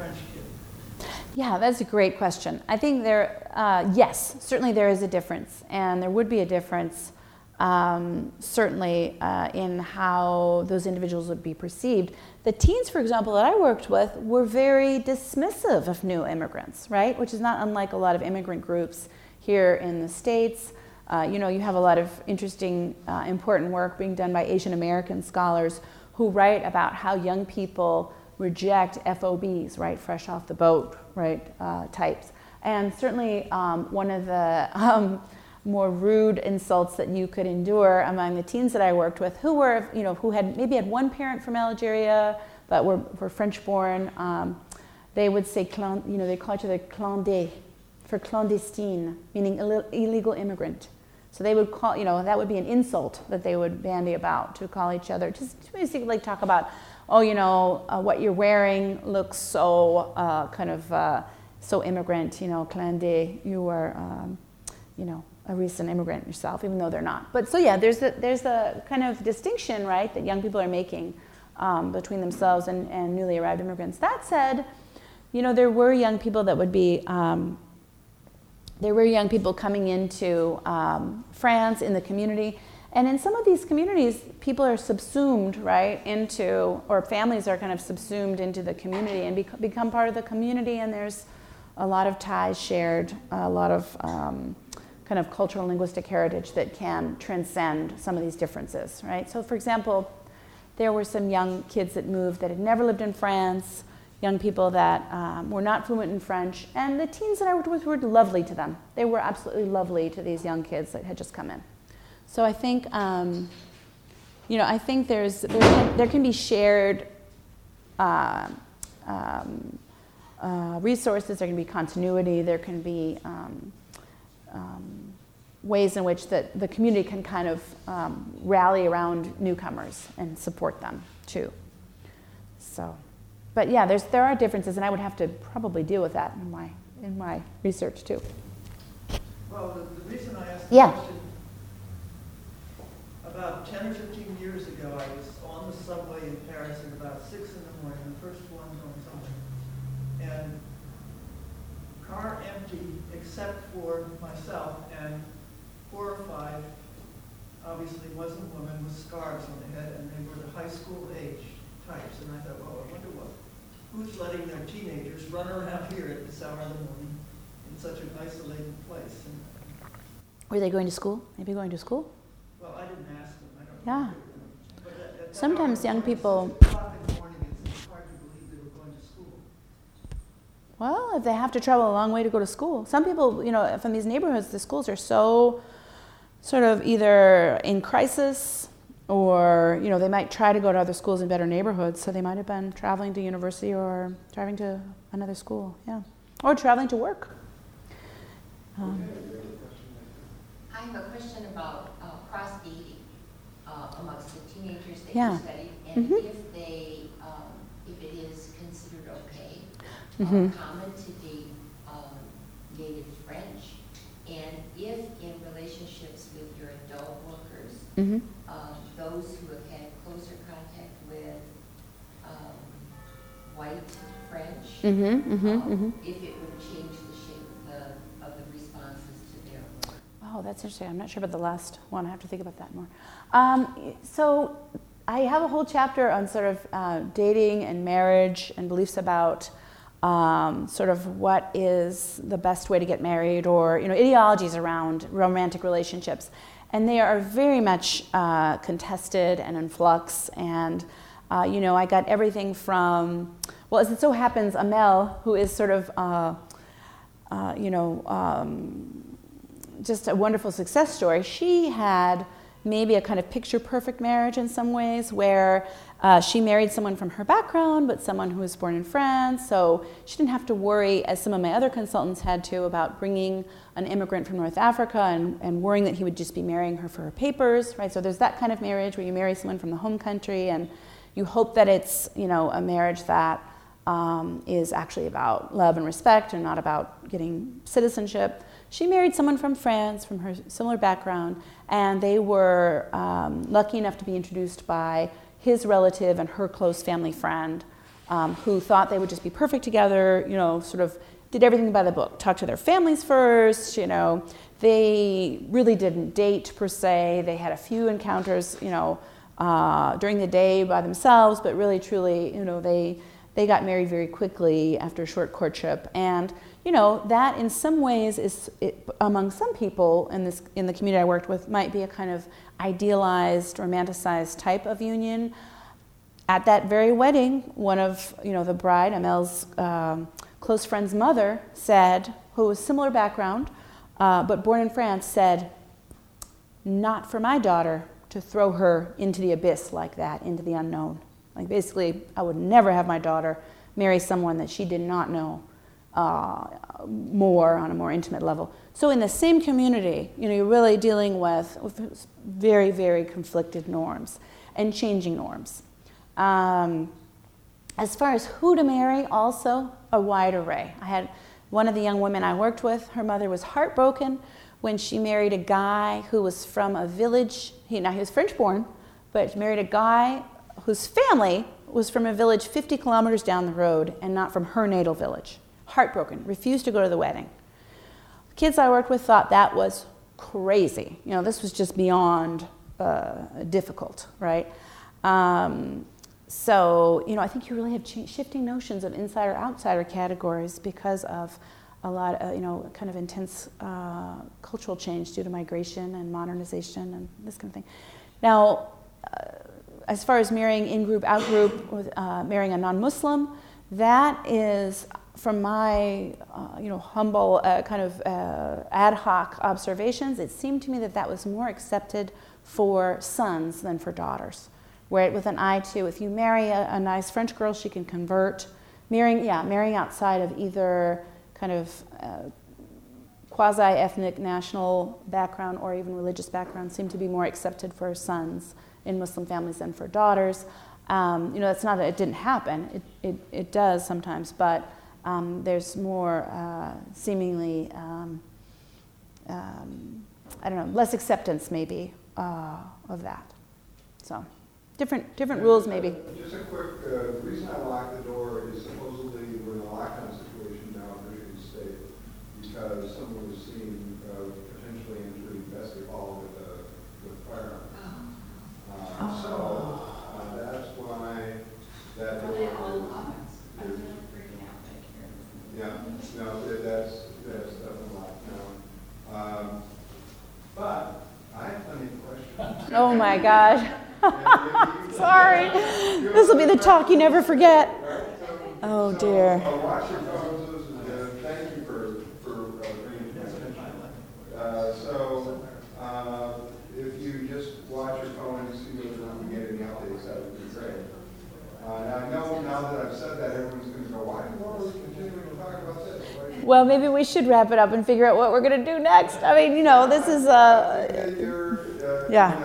Speaker 7: French kid?
Speaker 5: Yeah, that's a great question. I think there, uh, yes, certainly there is a difference, and there would be a difference, um, certainly uh, in how those individuals would be perceived. The teens, for example, that I worked with were very dismissive of new immigrants, right? Which is not unlike a lot of immigrant groups here in the States. Uh, you know, you have a lot of interesting, uh, important work being done by Asian American scholars who write about how young people reject F O Bs, right, fresh off the boat, right, uh, types. And certainly um, one of the um, more rude insults that you could endure among the teens that I worked with, who were, you know, who had maybe had one parent from Algeria, but were, were French-born, um, they would say, clan, you know, they call each other clandé, for clandestine, meaning Ill- illegal immigrant. So they would call, you know, that would be an insult that they would bandy about to call each other, just to basically like talk about, oh, you know, uh, what you're wearing looks so uh, kind of uh, so immigrant, you know, clandé, you are, um, you know, a recent immigrant yourself, even though they're not. But so yeah, there's a, there's a kind of distinction, right, that young people are making um, between themselves and, and newly arrived immigrants. That said, you know, there were young people that would be, um, there were young people coming into um, France in the community. And in some of these communities, people are subsumed, right, into, or families are kind of subsumed into the community and bec- become part of the community, and there's a lot of ties shared, a lot of um, kind of cultural linguistic heritage that can transcend some of these differences, right? So for example, there were some young kids that moved that had never lived in France, young people that um, were not fluent in French, and the teens that I worked with were lovely to them. They were absolutely lovely to these young kids that had just come in. So I think, um, you know, I think there's there can, there can be shared uh, um, uh, resources. There can be continuity. There can be um, um, ways in which that the community can kind of um, rally around newcomers and support them too. So, but yeah, there's there are differences, and I would have to probably deal with that in my in my research too.
Speaker 7: Well, the, the reason I asked the
Speaker 5: Yeah.
Speaker 7: question, about ten or fifteen years ago, I was on the subway in Paris at about six in the morning, the first one going somewhere. And car empty except for myself and four or five, obviously wasn't women, with scarves on their head, and they were the high school age types. And I thought, well, I wonder what, who's letting their teenagers run around here at this hour of the morning in such an isolated place. And,
Speaker 5: Were they going to school? Maybe going to school?
Speaker 7: well, I didn't ask them. I don't
Speaker 5: Yeah.
Speaker 7: know. But at- at that
Speaker 5: Sometimes
Speaker 7: hour,
Speaker 5: young
Speaker 7: it's
Speaker 5: people-
Speaker 7: six o'clock in the morning, it's it's hard to believe they were going to school.
Speaker 5: Well, if they have to travel a long way to go to school. Some people, you know, from these neighborhoods, the schools are so sort of either in crisis or, you know, they might try to go to other schools in better neighborhoods. So they might have been traveling to university or driving to another school, yeah. Or traveling to work. Um,
Speaker 8: I have a question about uh, cross-dating uh, amongst the teenagers that
Speaker 5: Yeah.
Speaker 8: you studied, and
Speaker 5: Mhm.
Speaker 8: if they, um, if it is considered okay,
Speaker 5: Mhm.
Speaker 8: uh, common to date um, native French, and if in relationships with your adult workers,
Speaker 5: mhm.
Speaker 8: um, those who have had closer contact with um, white French,
Speaker 5: Mhm, mhm,
Speaker 8: um,
Speaker 5: mhm.
Speaker 8: if it would change the shape of the, of the responses to their work.
Speaker 5: Oh, that's interesting. I'm not sure about the last one. I have to think about that more. Um, so I have a whole chapter on sort of uh, dating and marriage and beliefs about um, sort of what is the best way to get married, or, you know, ideologies around romantic relationships. And they are very much uh, contested and in flux. And, uh, you know, I got everything from, well, as it so happens, Amel, who is sort of, uh, uh, you know, um, just a wonderful success story. She had maybe a kind of picture-perfect marriage in some ways, where uh, she married someone from her background, but someone who was born in France, so she didn't have to worry, as some of my other consultants had to, about bringing an immigrant from North Africa and, and worrying that he would just be marrying her for her papers, right? So there's that kind of marriage where you marry someone from the home country, and you hope that it's, you know, a marriage that um, is actually about love and respect and not about getting citizenship. She married someone from France, from her similar background, and they were um, lucky enough to be introduced by his relative and her close family friend um, who thought they would just be perfect together, you know, sort of did everything by the book, talked to their families first, you know. They really didn't date per se. They had a few encounters, you know, uh, during the day by themselves, but really, truly, you know, they they got married very quickly after a short courtship. And, you know, that in some ways is, it, among some people in this in the community I worked with, might be a kind of idealized, romanticized type of union. At that very wedding, one of, you know, the bride, Amel's um, close friend's mother said, who was similar background, uh, but born in France, said, "Not for my daughter to throw her into the abyss like that, into the unknown." Like basically, I would never have my daughter marry someone that she did not know uh, more on a more intimate level. So in the same community, you know, you're really dealing with, with very, very conflicted norms and changing norms. Um, as far as who to marry, also a wide array. I had one of the young women I worked with, her mother was heartbroken when she married a guy who was from a village. He, now he was French born, but she married a guy whose family was from a village fifty kilometers down the road and not from her natal village. Heartbroken, refused to go to the wedding. The kids I worked with thought that was crazy. You know, this was just beyond uh, difficult, right? Um, so, you know, I think you really have ch- shifting notions of insider-outsider categories because of a lot of, you know, kind of intense uh, cultural change due to migration and modernization and this kind of thing. Now, uh, as far as marrying in-group, out-group, with, uh, marrying a non-Muslim, that is, from my, uh, you know, humble uh, kind of uh, ad hoc observations, it seemed to me that that was more accepted for sons than for daughters. Where with an eye to, if you marry a, a nice French girl, she can convert. Marrying, yeah, marrying outside of either kind of uh, quasi-ethnic national background or even religious background seemed to be more accepted for sons in Muslim families than for daughters. Um, you know, that's not that it didn't happen. It it, it does sometimes, but um, there's more uh, seemingly, um, um, I don't know, less acceptance maybe uh, of that. So. Different different
Speaker 1: yeah,
Speaker 5: rules,
Speaker 1: just
Speaker 5: maybe.
Speaker 1: A, just a quick, uh, the reason I locked the door is supposedly we're in a lockdown situation now in Michigan State because someone was seen uh, potentially entering basketball with a with firearm. Uh, oh. So uh, that's why that door is, is yeah, no, that's that's definitely locked down. Um, but I have plenty of questions.
Speaker 5: Oh my gosh. Sorry. This will be the talk you never forget. Oh dear.
Speaker 1: So, uh, watch your phones. Uh, thank you for, for uh, bringing it to my attention. Uh, so, uh, if you just watch your phone and see whether or not we get any updates, that would be great. Uh, now, I know now that I've said that, everyone's going to go, why are we continuing to talk about this?
Speaker 5: Well, maybe we should wrap it up and figure out what we're going to do next. I mean, you know, this is uh,
Speaker 1: uh,
Speaker 5: yeah.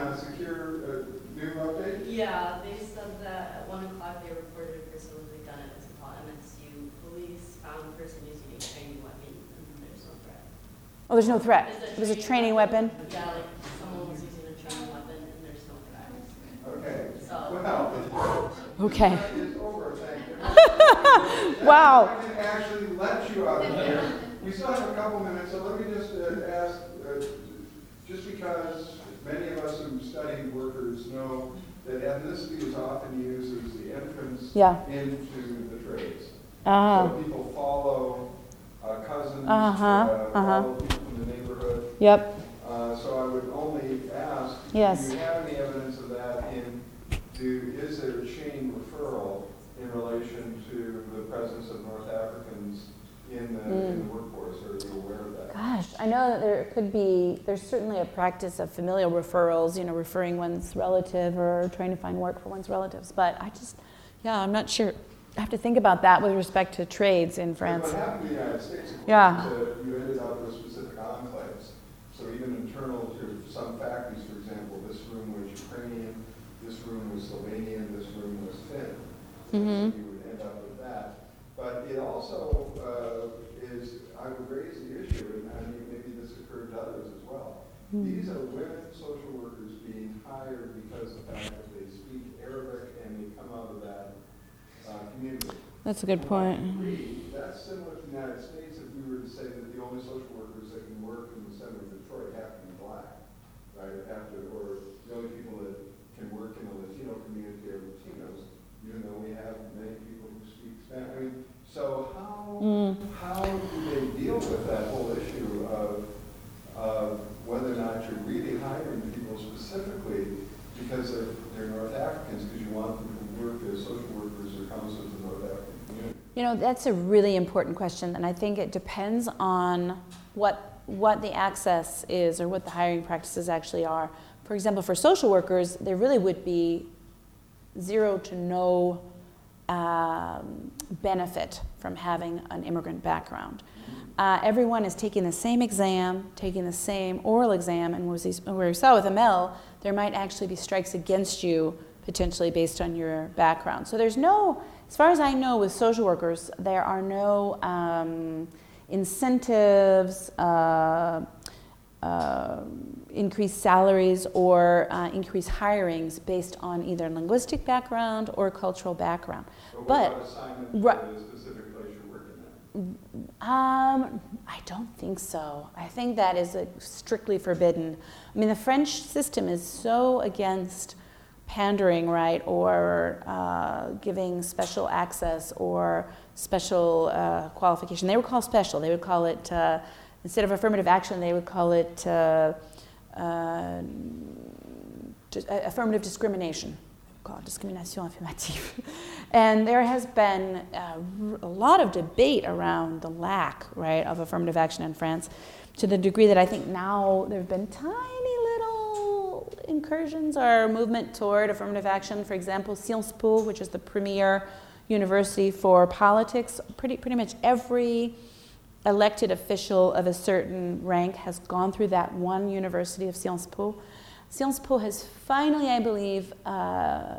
Speaker 9: Yeah, they said that at one o'clock they reported a person with a gun at Metropolitan M S U. Police found a person using a training weapon, and there's no threat.
Speaker 5: Oh, there's no threat. It was a training weapon?
Speaker 9: Yeah, like someone was using a training weapon, and there's no threat.
Speaker 1: Okay.
Speaker 9: So.
Speaker 1: Well,
Speaker 5: okay.
Speaker 1: It's over, thank you.
Speaker 5: Wow.
Speaker 1: I can actually let you out of here. We still have a couple minutes, so let me just uh, ask, uh, just because many of us who study workers know that ethnicity is often used as the entrance
Speaker 5: yeah.
Speaker 1: into the trades.
Speaker 5: Uh-huh.
Speaker 1: So people follow uh, cousins,
Speaker 5: uh-huh.
Speaker 1: uh,
Speaker 5: Uh-huh.
Speaker 1: follow people from the neighborhood.
Speaker 5: Yep.
Speaker 1: Uh, so I would only ask,
Speaker 5: yes.
Speaker 1: do you have any evidence of that in, do, is there a chain referral in relation to the presence of North Africans in the, mm. in the workforce, or are you aware of that?
Speaker 5: Gosh, I know that there could be, there's certainly a practice of familial referrals, you know, referring one's relative or trying to find work for one's relatives, but I just, yeah, I'm not sure. I have to think about that with respect to trades in France.
Speaker 1: So what happened in the United States,
Speaker 5: yeah.
Speaker 1: to, you ended up with specific enclaves. So even internal to some factories, for example, this room was Ukrainian, this room was Slovenian, this room was Finn. So
Speaker 5: mm-hmm.
Speaker 1: you would end up with that. But it also uh, is, I would raise the issue, and I mean, maybe this occurred to others as well. Mm. These are women social workers being hired because of the fact that they speak Arabic and they come out of that uh, community.
Speaker 5: That's a good point.
Speaker 1: Agree. That's similar to the United States if we were to say that the only social workers that can work in the center of Detroit have to be black, right? Have to, or the only people that can work in the Latino community are Latinos, even though we have many people who speak Spanish. I mean, so how
Speaker 5: Mm.
Speaker 1: how do they deal with that whole issue of of whether or not you're really hiring people specifically because they're, they're North Africans, because you want them to work as social workers or counselors in the North African community?
Speaker 5: You know, that's a really important question, and I think it depends on what what the access is or what the hiring practices actually are. For example, for social workers, there really would be zero to no um, benefit from having an immigrant background. Uh, everyone is taking the same exam, taking the same oral exam, and as we saw with Amel, there might actually be strikes against you potentially based on your background. So there's no, as far as I know with social workers, there are no um, incentives, uh, uh, increased salaries, or uh, increased hirings based on either linguistic background or cultural background.
Speaker 1: But,
Speaker 5: but
Speaker 1: what about assignments
Speaker 5: right,
Speaker 1: for the specific place you're working at?
Speaker 5: Um, I don't think so. I think that is a, strictly forbidden. I mean, the French system is so against pandering, right, or uh, giving special access or special uh, qualification. They would call special. They would call it, uh, instead of affirmative action, they would call it uh, uh, affirmative discrimination. Called discrimination affirmative. And there has been uh, a lot of debate around the lack, right, of affirmative action in France, to the degree that I think now there have been tiny little incursions or movement toward affirmative action. For example, Sciences Po, which is the premier university for politics, pretty pretty much every elected official of a certain rank has gone through that one university of Sciences Po. Sciences Po has finally, I believe, uh,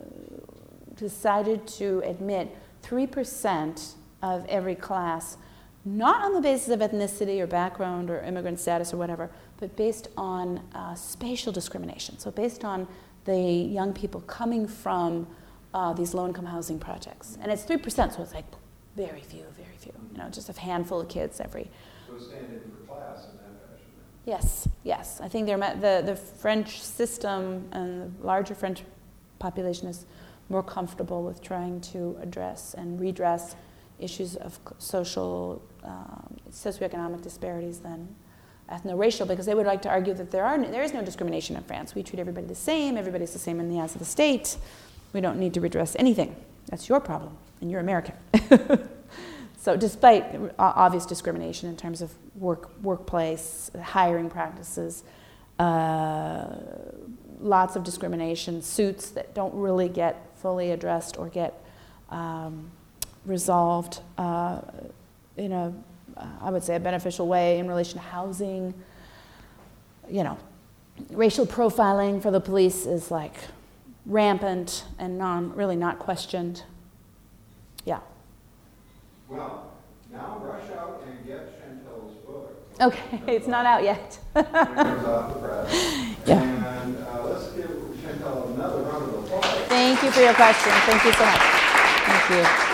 Speaker 5: decided to admit three percent of every class, not on the basis of ethnicity or background or immigrant status or whatever, but based on uh, spatial discrimination. So based on the young people coming from uh, these low-income housing projects. And it's three percent, so it's like very few, very few. You know, just a handful of kids every...
Speaker 1: So stand in for class in that fashion.
Speaker 5: Yes, yes. I think they're, the, the French system and the larger French population is more comfortable with trying to address and redress issues of social, um, socioeconomic disparities than ethno-racial, because they would like to argue that there are no, there is no discrimination in France. We treat everybody the same. Everybody's the same in the eyes of the state. We don't need to redress anything. That's your problem, and you're American. So despite obvious discrimination in terms of work, workplace, hiring practices, uh, lots of discrimination, suits that don't really get fully addressed or get um, resolved uh, in a, uh, I would say, a beneficial way in relation to housing. You know, racial profiling for the police is like rampant and non, really not questioned. Yeah.
Speaker 1: Well, now rush out and get Chantel's book.
Speaker 5: Okay, it's not out yet.
Speaker 1: It comes off the press.
Speaker 5: Yeah.
Speaker 1: And uh, let's give Chantel another round of applause.
Speaker 5: Thank you for your question. Thank you so much. Thank you.